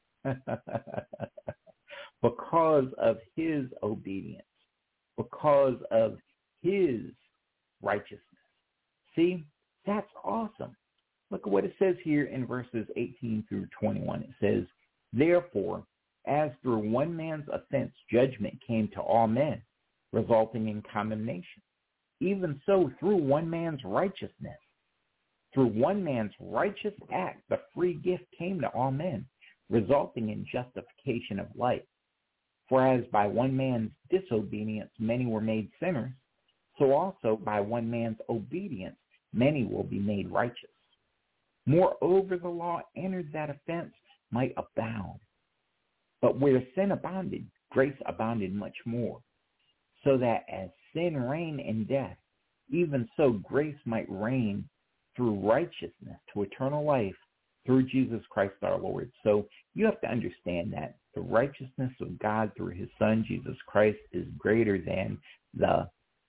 because of his obedience, because of his righteousness. See, that's awesome. Look at what it says here in verses eighteen through twenty-one. It says, therefore, as through one man's offense judgment came to all men, resulting in condemnation, even so through one man's righteousness, through one man's righteous act, the free gift came to all men, resulting in justification of life. For as by one man's disobedience many were made sinners, so also by one man's obedience many will be made righteous. Moreover, the law entered that offense might abound. But where sin abounded, grace abounded much more, so that as sin reigned in death, even so grace might reign through righteousness to eternal life through Jesus Christ our Lord. So you have to understand that the righteousness of God through his Son, Jesus Christ, is greater than the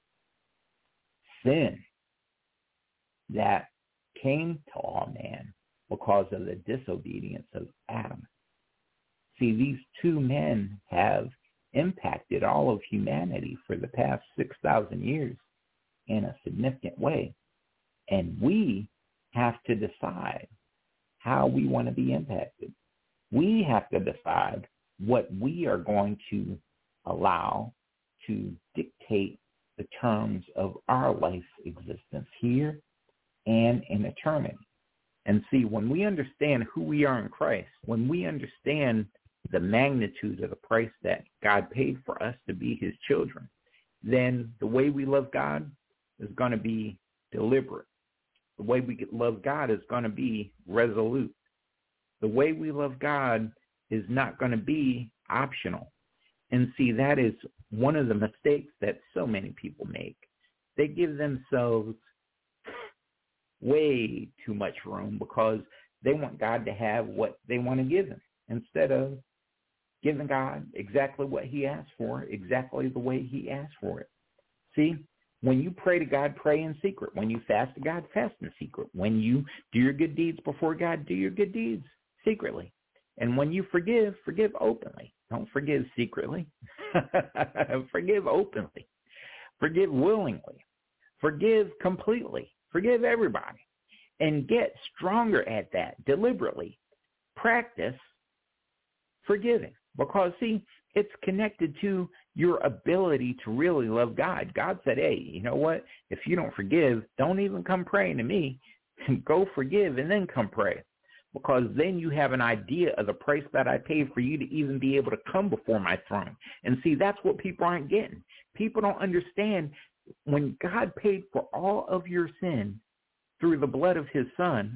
sin that came to all man because of the disobedience of Adam. See, these two men have impacted all of humanity for the past six thousand years in a significant way. And we have to decide how we want to be impacted. We have to decide what we are going to allow to dictate the terms of our life's existence here and in eternity. And see, when we understand who we are in Christ, when we understand the magnitude of the price that God paid for us to be his children, then the way we love God is going to be deliberate. The way we love God is going to be resolute. The way we love God is not going to be optional. And see, that is one of the mistakes that so many people make. They give themselves way too much room because they want God to have what they want to give him instead of giving God exactly what he asked for, exactly the way he asked for it. See, when you pray to God, pray in secret. When you fast to God, fast in secret. When you do your good deeds before God, do your good deeds secretly. And when you forgive, forgive openly. Don't forgive secretly. Forgive openly. Forgive willingly. Forgive completely. Forgive everybody. And get stronger at that deliberately. Practice forgiving. Because, see, it's connected to your ability to really love God. God said, hey, you know what? If you don't forgive, don't even come praying to me. Go forgive and then come pray. Because then you have an idea of the price that I paid for you to even be able to come before my throne. And see, that's what people aren't getting. People don't understand when God paid for all of your sin through the blood of his Son,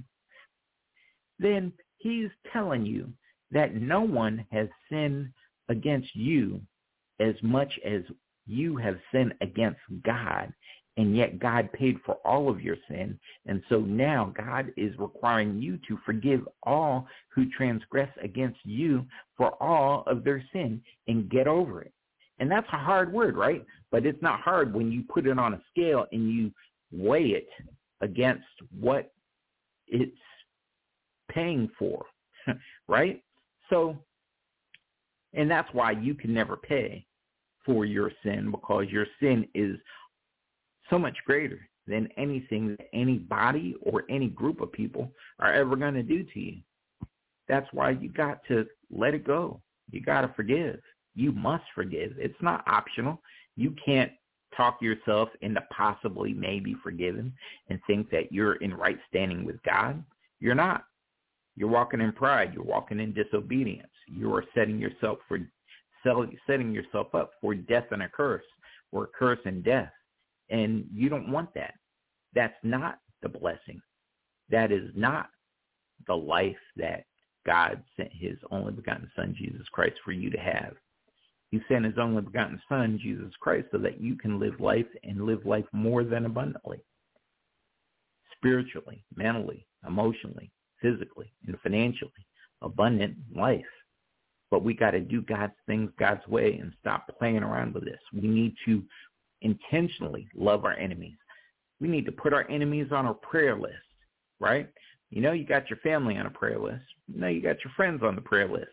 then he's telling you that no one has sinned against you as much as you have sinned against God, and yet God paid for all of your sin. And so now God is requiring you to forgive all who transgress against you for all of their sin and get over it. And that's a hard word, right? But it's not hard when you put it on a scale and you weigh it against what it's paying for, right? So, and that's why you can never pay for your sin, because your sin is so much greater than anything that any body or any group of people are ever going to do to you. That's why you got to let it go. You got to forgive. You must forgive. It's not optional. You can't talk yourself into possibly maybe forgiving and think that you're in right standing with God. You're not. You're walking in pride. You're walking in disobedience. You are setting yourself for setting yourself up for death and a curse, or a curse and death. And you don't want that. That's not the blessing. That is not the life that God sent his only begotten son, Jesus Christ, for you to have. He sent his only begotten son, Jesus Christ, so that you can live life and live life more than abundantly. Spiritually, mentally, emotionally, physically, and financially. Abundant life. But we got to do God's things God's way and stop playing around with this. We need to intentionally love our enemies. We need to put our enemies on our prayer list, right? You know you got your family on a prayer list. You know you got your friends on the prayer list.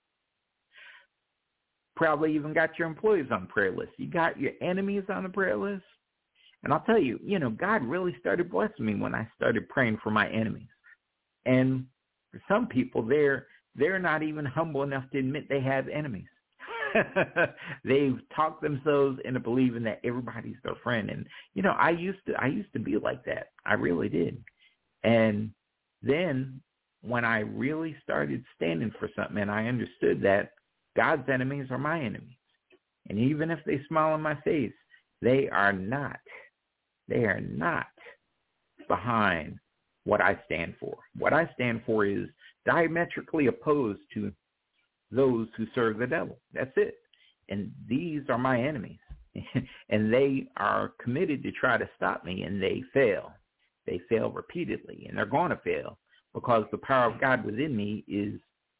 Probably even got your employees on the prayer list. You got your enemies on the prayer list. And I'll tell you, you know, God really started blessing me when I started praying for my enemies. And for some people, they're they're not even humble enough to admit they have enemies. They've talked themselves into believing that everybody's their friend. And, you know, I used to I used to be like that. I really did. And then when I really started standing for something and I understood that God's enemies are my enemies. And even if they smile in my face, they are not, they are not behind what I stand for. What I stand for is diametrically opposed to those who serve the devil. That's it. And these are my enemies. And they are committed to try to stop me, and they fail. They fail repeatedly, and they're going to fail because the power of God within me is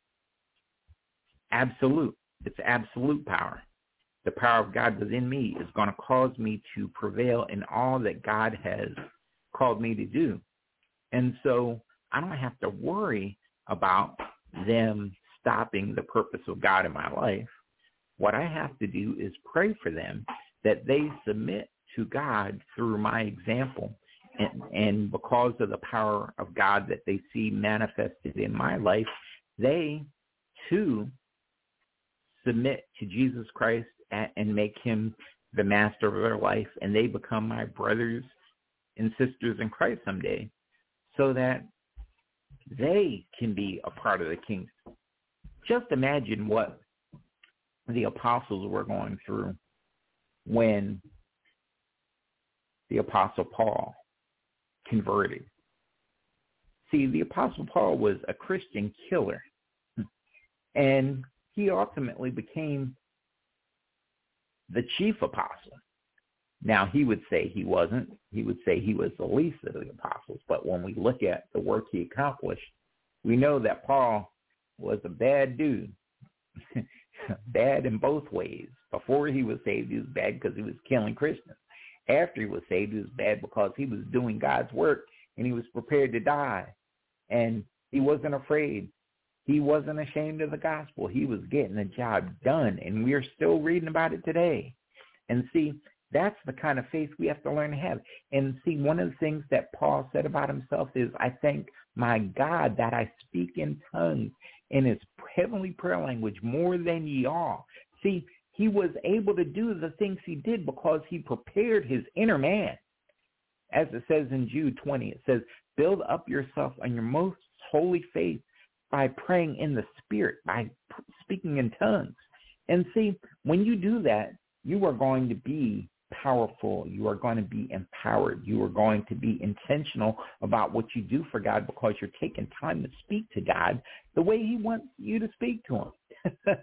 absolute. It's absolute power. The power of God within me is going to cause me to prevail in all that God has called me to do. And so I don't have to worry about them stopping the purpose of God in my life. What I have to do is pray for them that they submit to God through my example. And, and because of the power of God that they see manifested in my life, they too submit to Jesus Christ and make him the master of their life, and they become my brothers and sisters in Christ someday, so that they can be a part of the kingdom. Just imagine what the apostles were going through when the apostle Paul converted. See, the apostle Paul was a Christian killer, and he ultimately became the chief apostle. Now, he would say he wasn't. He would say he was the least of the apostles. But when we look at the work he accomplished, we know that Paul was a bad dude, bad in both ways. Before he was saved, he was bad because he was killing Christians. After he was saved, he was bad because he was doing God's work and he was prepared to die. And he wasn't afraid. He wasn't ashamed of the gospel. He was getting the job done, and we're still reading about it today. And see, that's the kind of faith we have to learn to have. And see, one of the things that Paul said about himself is, I thank my God that I speak in tongues in his heavenly prayer language more than ye all. See, he was able to do the things he did because he prepared his inner man. As it says in Jude twenty, it says, build up yourself on your most holy faith by praying in the Spirit, by speaking in tongues. And see, when you do that, you are going to be powerful. You are going to be empowered. You are going to be intentional about what you do for God because you're taking time to speak to God the way he wants you to speak to him.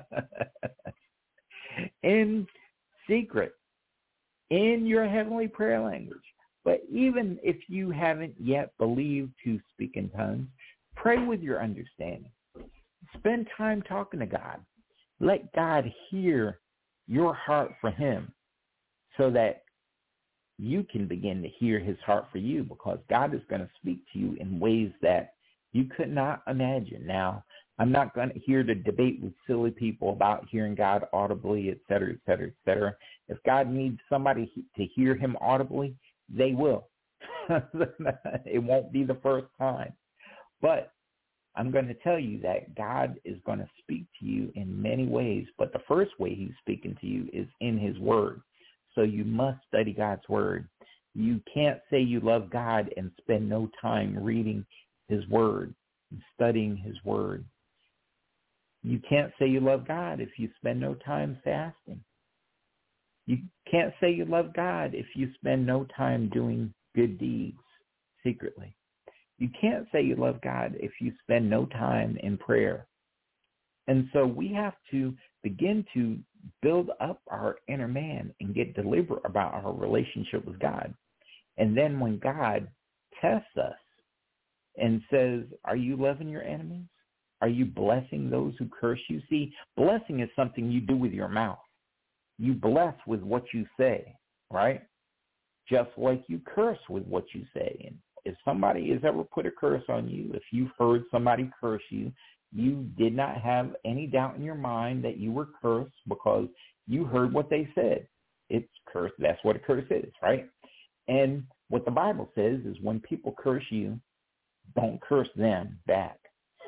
In secret, in your heavenly prayer language. But even if you haven't yet believed to speak in tongues, pray with your understanding. Spend time talking to God. Let God hear your heart for him so that you can begin to hear his heart for you, because God is going to speak to you in ways that you could not imagine. Now, I'm not going to here to debate with silly people about hearing God audibly, et cetera, et cetera, et cetera. If God needs somebody to hear him audibly, they will. It won't be the first time. But I'm going to tell you that God is going to speak to you in many ways, but the first way he's speaking to you is in his word. So you must study God's word. You can't say you love God and spend no time reading his word and studying his word. You can't say you love God if you spend no time fasting. You can't say you love God if you spend no time doing good deeds secretly. You can't say you love God if you spend no time in prayer. And so we have to begin to build up our inner man and get deliberate about our relationship with God. And then when God tests us and says, are you loving your enemies? Are you blessing those who curse you? See, blessing is something you do with your mouth. You bless with what you say, right? Just like you curse with what you say. And if somebody has ever put a curse on you, if you've heard somebody curse you, you did not have any doubt in your mind that you were cursed because you heard what they said. It's curse. That's what a curse is, right? And what the Bible says is when people curse you, don't curse them back.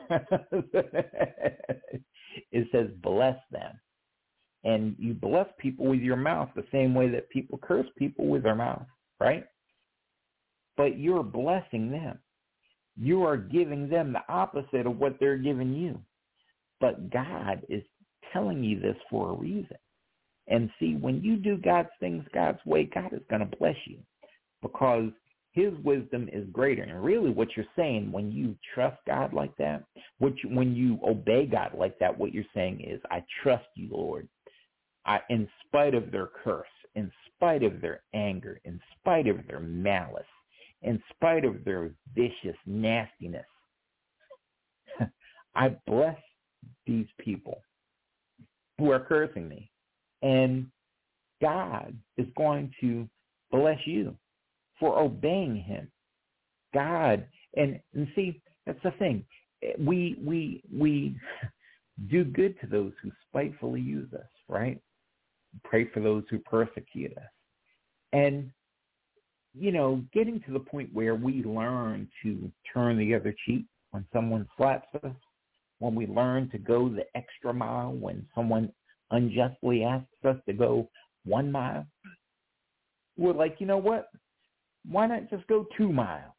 It says bless them. And you bless people with your mouth the same way that people curse people with their mouth, right? But you're blessing them. You are giving them the opposite of what they're giving you. But God is telling you this for a reason. And see, when you do God's things God's way, God is going to bless you because his wisdom is greater. And really what you're saying when you trust God like that, what you, when you obey God like that, what you're saying is, I trust you, Lord. I, in spite of their curse, in spite of their anger, in spite of their malice, in spite of their vicious nastiness, I bless these people who are cursing me. And God is going to bless you for obeying him. God, and, and see, that's the thing. We, we, we do good to those who spitefully use us, right? Pray for those who persecute us. And, you know, getting to the point where we learn to turn the other cheek when someone slaps us, when we learn to go the extra mile when someone unjustly asks us to go one mile, we're like, you know what? Why not just go two miles?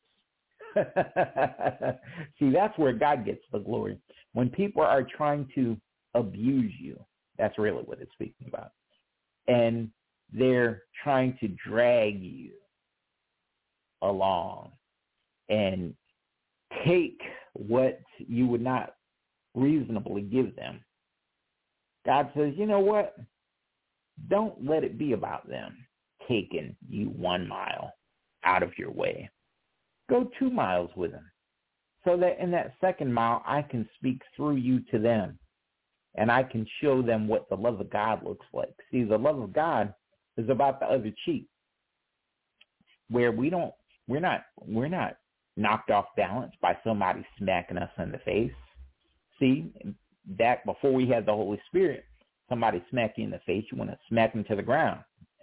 See, that's where God gets the glory. When people are trying to abuse you, that's really what it's speaking about. And they're trying to drag you along and take what you would not reasonably give them. God says, you know what? Don't let it be about them taking you one mile out of your way. Go two miles with them so that in that second mile, I can speak through you to them and I can show them what the love of God looks like. See, the love of God is about the other cheek, where we don't, we're not, we're not knocked off balance by somebody smacking us in the face. See, back before we had the Holy Spirit, somebody smack you in the face, you want to smack them to the ground.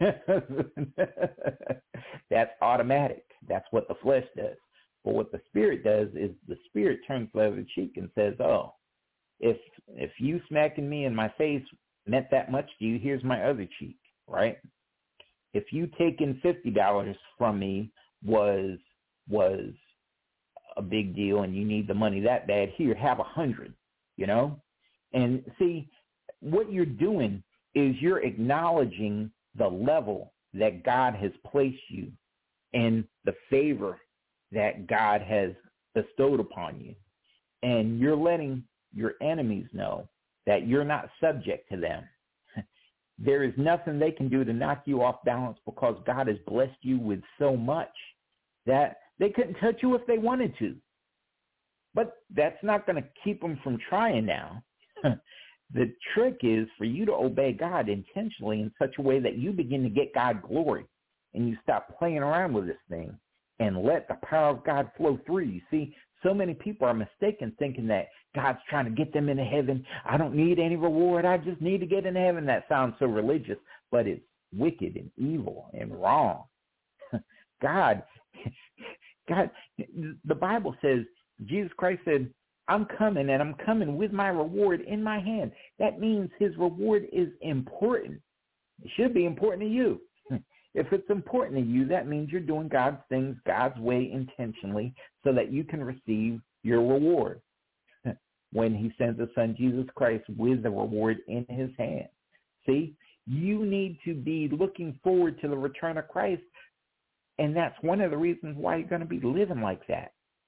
That's automatic. That's what the flesh does. But what the Spirit does is the Spirit turns the other cheek and says, oh, if if you smacking me in my face meant that much to you, here's my other cheek, right? If you taking fifty dollars from me was was a big deal and you need the money that bad, here, have a hundred, you know? And see, what you're doing is you're acknowledging the level that God has placed you and the favor that God has bestowed upon you. And you're letting your enemies know that you're not subject to them. There is nothing they can do to knock you off balance because God has blessed you with so much that they couldn't touch you if they wanted to. But that's not going to keep them from trying now. The trick is for you to obey God intentionally in such a way that you begin to get God glory and you stop playing around with this thing and let the power of God flow through you. See, so many people are mistaken thinking that God's trying to get them into heaven. I don't need any reward. I just need to get into heaven. That sounds so religious, but it's wicked and evil and wrong. God, God, the Bible says, Jesus Christ said, I'm coming and I'm coming with my reward in my hand. That means his reward is important. It should be important to you. If it's important to you, that means you're doing God's things God's way intentionally so that you can receive your reward when he sends his son Jesus Christ with the reward in his hand. See, you need to be looking forward to the return of Christ, and that's one of the reasons why you're going to be living like that.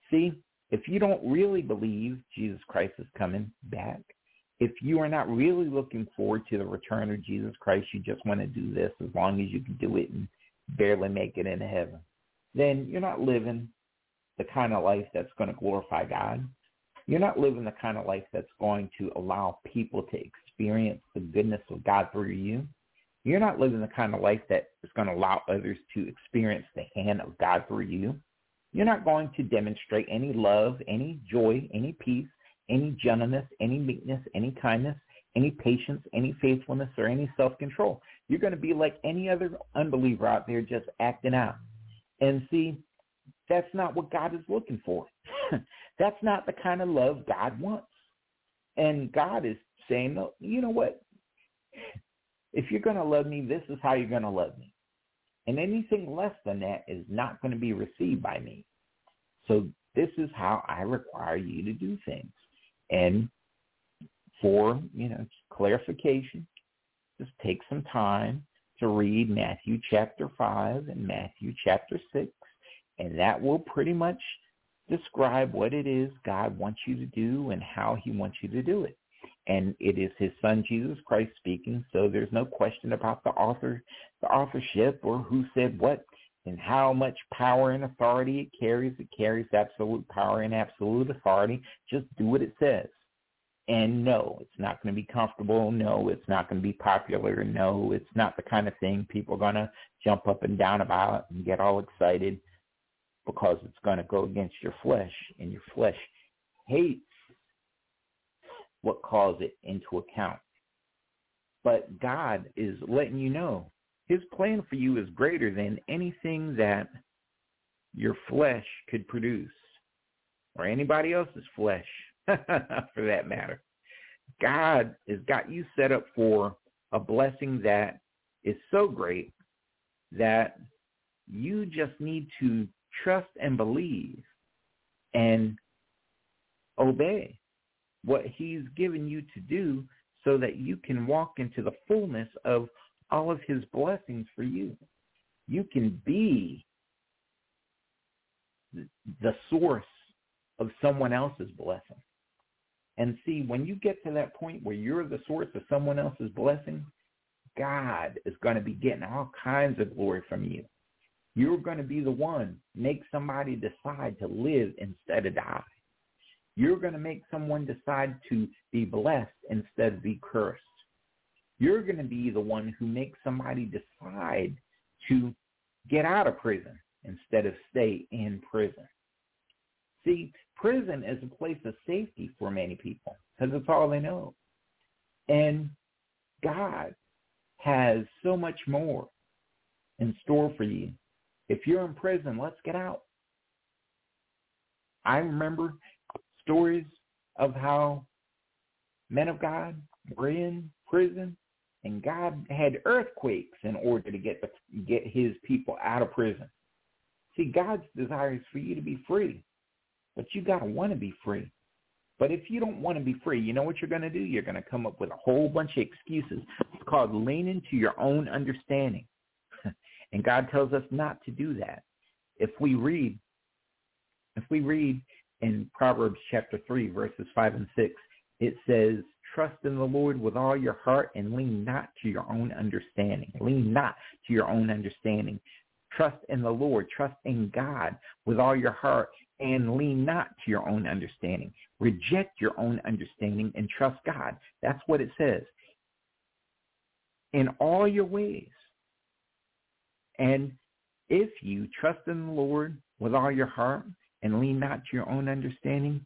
See, if you don't really believe Jesus Christ is coming back, if you are not really looking forward to the return of Jesus Christ, you just want to do this as long as you can do it and barely make it into heaven, then you're not living the kind of life that's going to glorify God. You're not living the kind of life that's going to allow people to experience the goodness of God through you. You're not living the kind of life that is going to allow others to experience the hand of God through you. You're not going to demonstrate any love, any joy, any peace, any gentleness, any meekness, any kindness, any patience, any faithfulness, or any self-control. You're going to be like any other unbeliever out there just acting out. And see, that's not what God is looking for. That's not the kind of love God wants. And God is saying, no, you know what? If you're going to love me, this is how you're going to love me. And anything less than that is not going to be received by me. So this is how I require you to do things. And for, you know, clarification, just take some time to read Matthew chapter five and Matthew chapter six, and that will pretty much describe what it is God wants you to do and how he wants you to do it. And it is his son, Jesus Christ, speaking, so there's no question about the author, the authorship or who said what and how much power and authority it carries. It carries absolute power and absolute authority. Just do what it says. And no, it's not going to be comfortable. No, it's not going to be popular. No, it's not the kind of thing people are going to jump up and down about and get all excited because it's going to go against your flesh, and your flesh hates what calls it into account. But God is letting you know his plan for you is greater than anything that your flesh could produce, or anybody else's flesh, for that matter. God has got you set up for a blessing that is so great that you just need to trust and believe and obey what he's given you to do so that you can walk into the fullness of all of his blessings for you. You can be the source of someone else's blessing. And see, when you get to that point where you're the source of someone else's blessing, God is going to be getting all kinds of glory from you. You're going to be the one make somebody decide to live instead of die. You're going to make someone decide to be blessed instead of be cursed. You're going to be the one who makes somebody decide to get out of prison instead of stay in prison. See, prison is a place of safety for many people because it's all they know. And God has so much more in store for you. If you're in prison, let's get out. I remember stories of how men of God were in prison, and God had earthquakes in order to get the, get his people out of prison. See, God's desire is for you to be free, but you got to want to be free. But if you don't want to be free, you know what you're going to do? You're going to come up with a whole bunch of excuses. It's called leaning to your own understanding. And God tells us not to do that. If we read, if we read in Proverbs chapter three, verses five and six, it says, trust in the Lord with all your heart and lean not to your own understanding. Lean not to your own understanding. Trust in the Lord. Trust in God with all your heart and lean not to your own understanding. Reject your own understanding and trust God. That's what it says. In all your ways. And if you trust in the Lord with all your heart and lean not to your own understanding,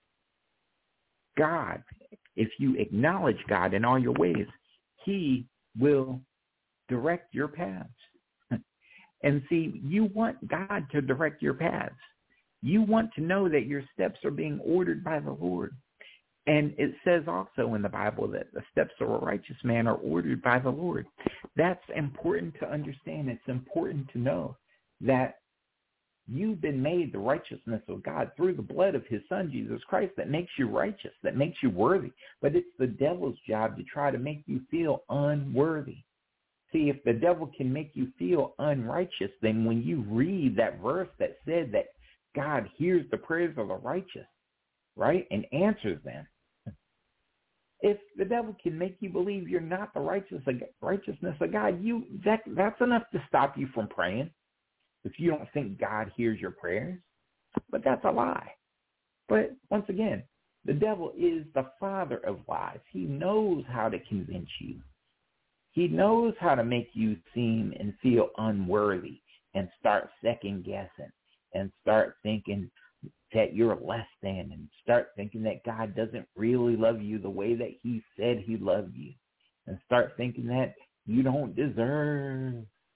God, if you acknowledge God in all your ways, he will direct your paths. And see, you want God to direct your paths. You want to know that your steps are being ordered by the Lord. And it says also in the Bible that the steps of a righteous man are ordered by the Lord. That's important to understand. It's important to know that you've been made the righteousness of God through the blood of his son, Jesus Christ, that makes you righteous, that makes you worthy. But it's the devil's job to try to make you feel unworthy. See, if the devil can make you feel unrighteous, then when you read that verse that said that God hears the prayers of the righteous, right, and answers them. If the devil can make you believe you're not the righteous, righteousness of God, you that that's enough to stop you from praying. If you don't think God hears your prayers, but that's a lie. But once again, the devil is the father of lies. He knows how to convince you. He knows how to make you seem and feel unworthy and start second guessing and start thinking that you're less than and start thinking that God doesn't really love you the way that he said he loved you and start thinking that you don't deserve.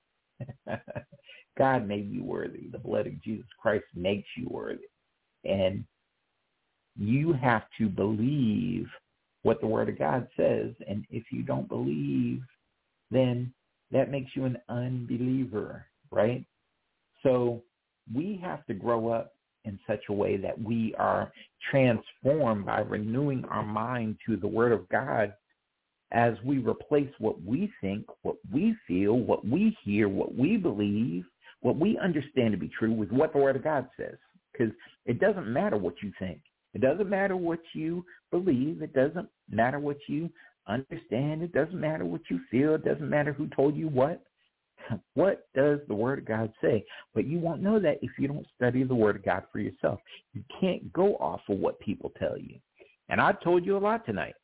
God made you worthy. The blood of Jesus Christ makes you worthy. And you have to believe what the Word of God says. And if you don't believe, then that makes you an unbeliever, right? So we have to grow up in such a way that we are transformed by renewing our mind to the Word of God as we replace what we think, what we feel, what we hear, what we believe, what we understand to be true with what the Word of God says. Because it doesn't matter what you think. It doesn't matter what you believe. It doesn't matter what you understand. It doesn't matter what you feel. It doesn't matter who told you what. What does the Word of God say? But you won't know that if you don't study the Word of God for yourself. You can't go off of what people tell you. And I've told you a lot tonight.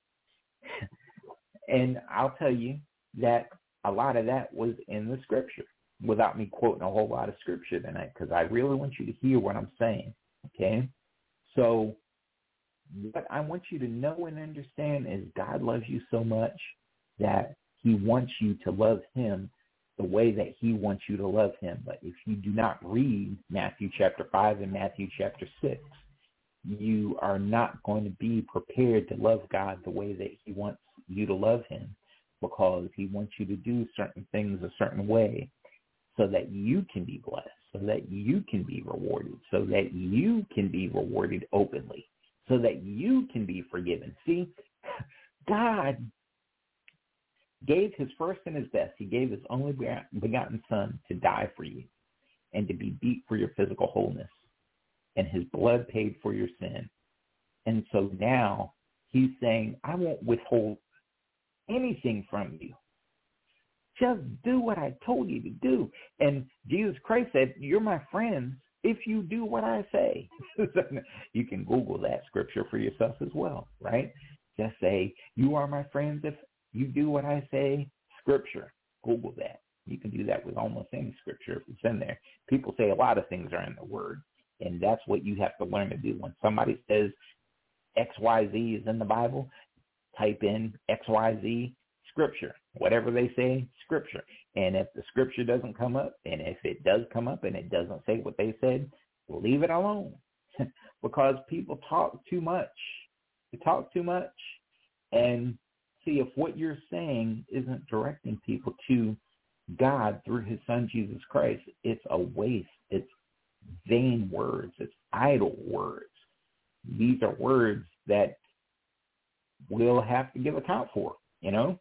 And I'll tell you that a lot of that was in the Scripture without me quoting a whole lot of Scripture tonight, because I really want you to hear what I'm saying, okay? So what I want you to know and understand is God loves you so much that he wants you to love him the way that he wants you to love him. But if you do not read Matthew chapter five and Matthew chapter six, you are not going to be prepared to love God the way that he wants you to love him, because he wants you to do certain things a certain way so that you can be blessed, so that you can be rewarded, so that you can be rewarded openly, so that you can be forgiven. See, God gave his first and his best. He gave his only begotten son to die for you and to be beat for your physical wholeness. And his blood paid for your sin. And so now he's saying, I won't withhold anything from you. Just do what I told you to do. And Jesus Christ said, you're my friends if you do what I say. You can Google that scripture for yourself as well, right? Just say, you are my friends if you do what I say, scripture. Google that. You can do that with almost any scripture if it's in there. People say a lot of things are in the Word, and that's what you have to learn to do. When somebody says X Y Z is in the Bible, type in X Y Z, scripture. Whatever they say, scripture. And if the scripture doesn't come up, and if it does come up and it doesn't say what they said, leave it alone. Because people talk too much. They talk too much. And see, if what you're saying isn't directing people to God through his son, Jesus Christ, it's a waste. It's vain words. It's idle words. These are words that we'll have to give account for, you know?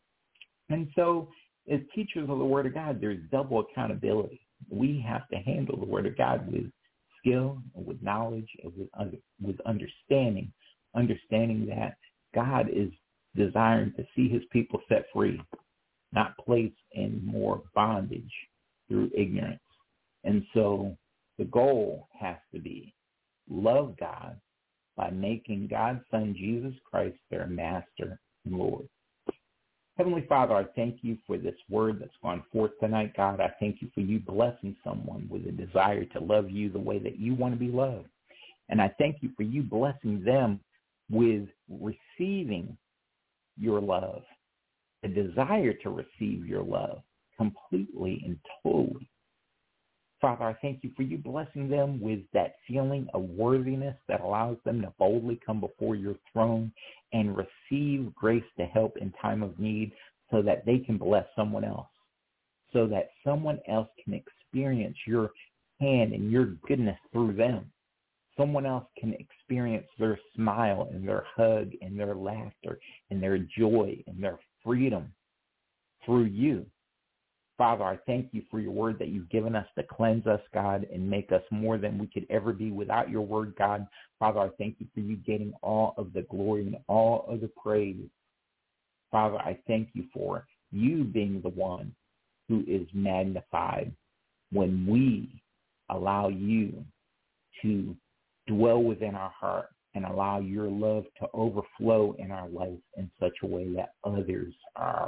And so as teachers of the Word of God, there's double accountability. We have to handle the Word of God with skill and with knowledge and with, under, with understanding, understanding that God is desiring to see his people set free, not placed in more bondage through ignorance. And so the goal has to be love God by making God's son, Jesus Christ, their master and Lord. Heavenly Father, I thank you for this word that's gone forth tonight, God. I thank you for you blessing someone with a desire to love you the way that you want to be loved. And I thank you for you blessing them with receiving your love, a desire to receive your love completely and totally. Father, I thank you for you blessing them with that feeling of worthiness that allows them to boldly come before your throne and receive grace to help in time of need so that they can bless someone else, so that someone else can experience your hand and your goodness through them. Someone else can experience their smile and their hug and their laughter and their joy and their freedom through you. Father, I thank you for your word that you've given us to cleanse us, God, and make us more than we could ever be without your word, God. Father, I thank you for you getting all of the glory and all of the praise. Father, I thank you for you being the one who is magnified when we allow you to dwell within our heart and allow your love to overflow in our life in such a way that others are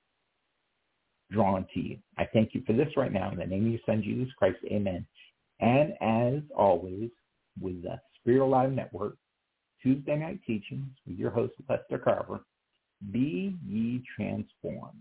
drawn to you. I thank you for this right now in the name of your son, Jesus Christ. Amen. And as always, with the Spirit Alive Network, Tuesday Night Teachings with your host, Lester Carver, be ye transformed.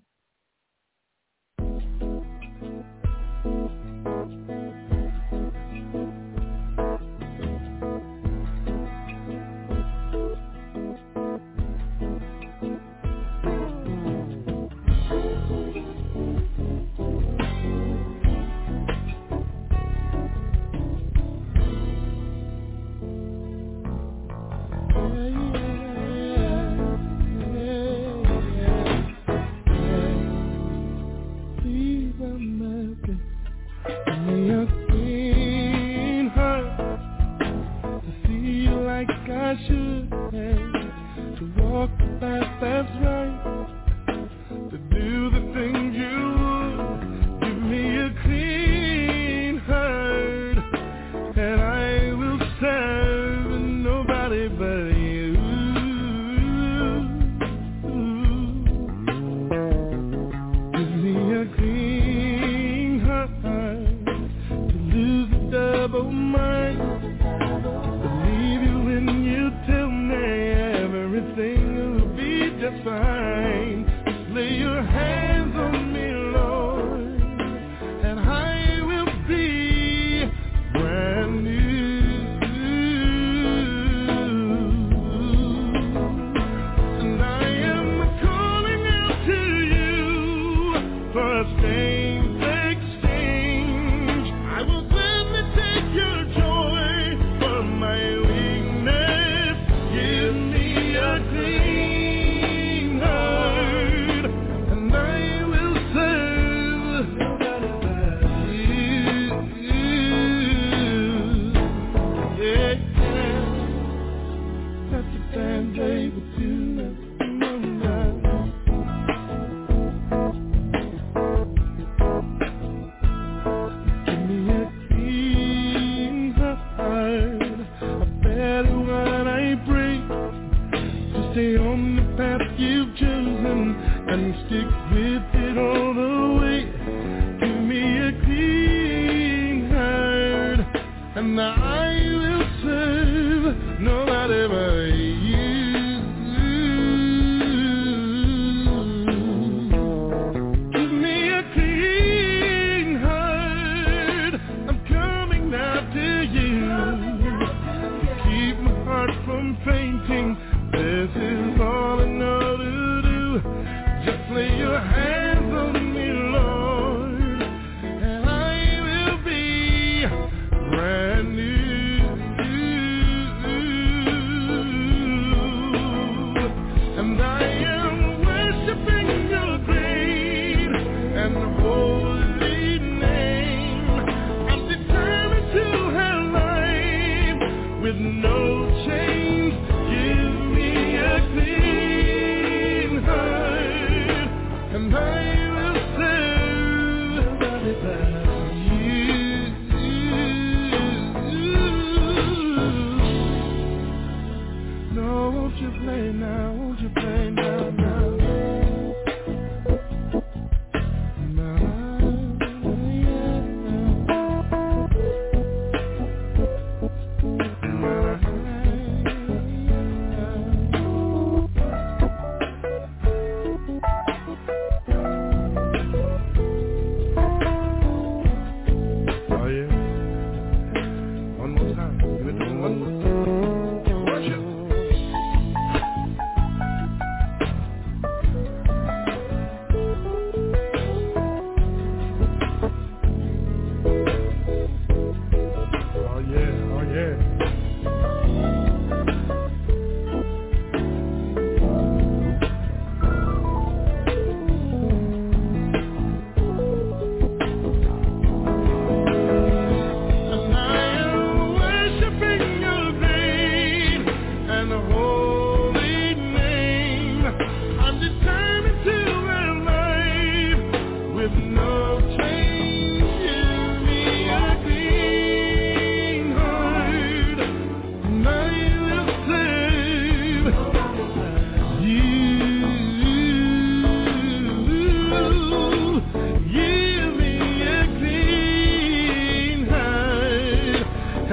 With no change, give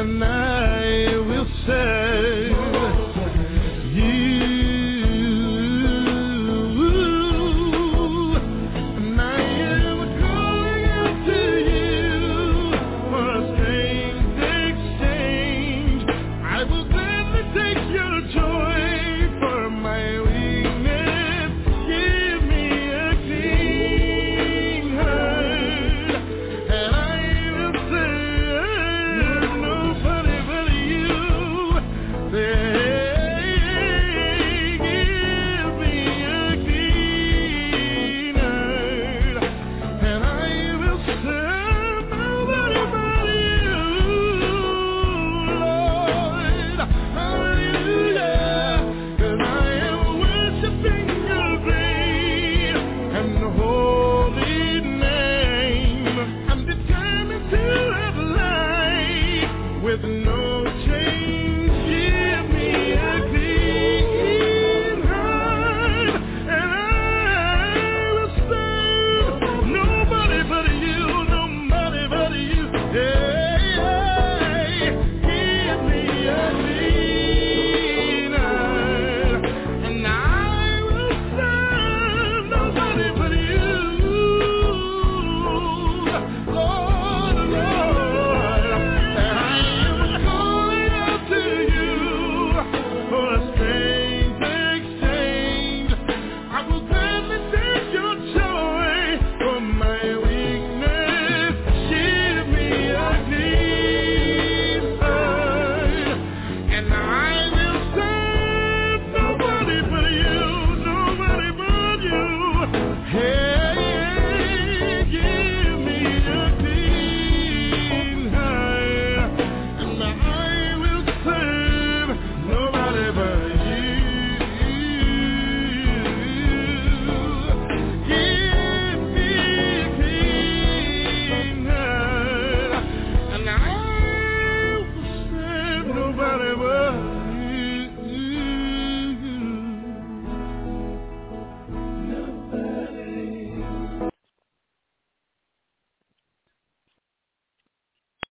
and I will serve you. And I am calling out to you for a strange exchange. I will gladly take your joy for my weakness. Give me a clean heart, and I will serve nobody but you. Say, give me a clean heart, and I will serve nobody but you, Lord. Hallelujah, 'cause I am worshiping your great and holy name. I'm determined to have life with no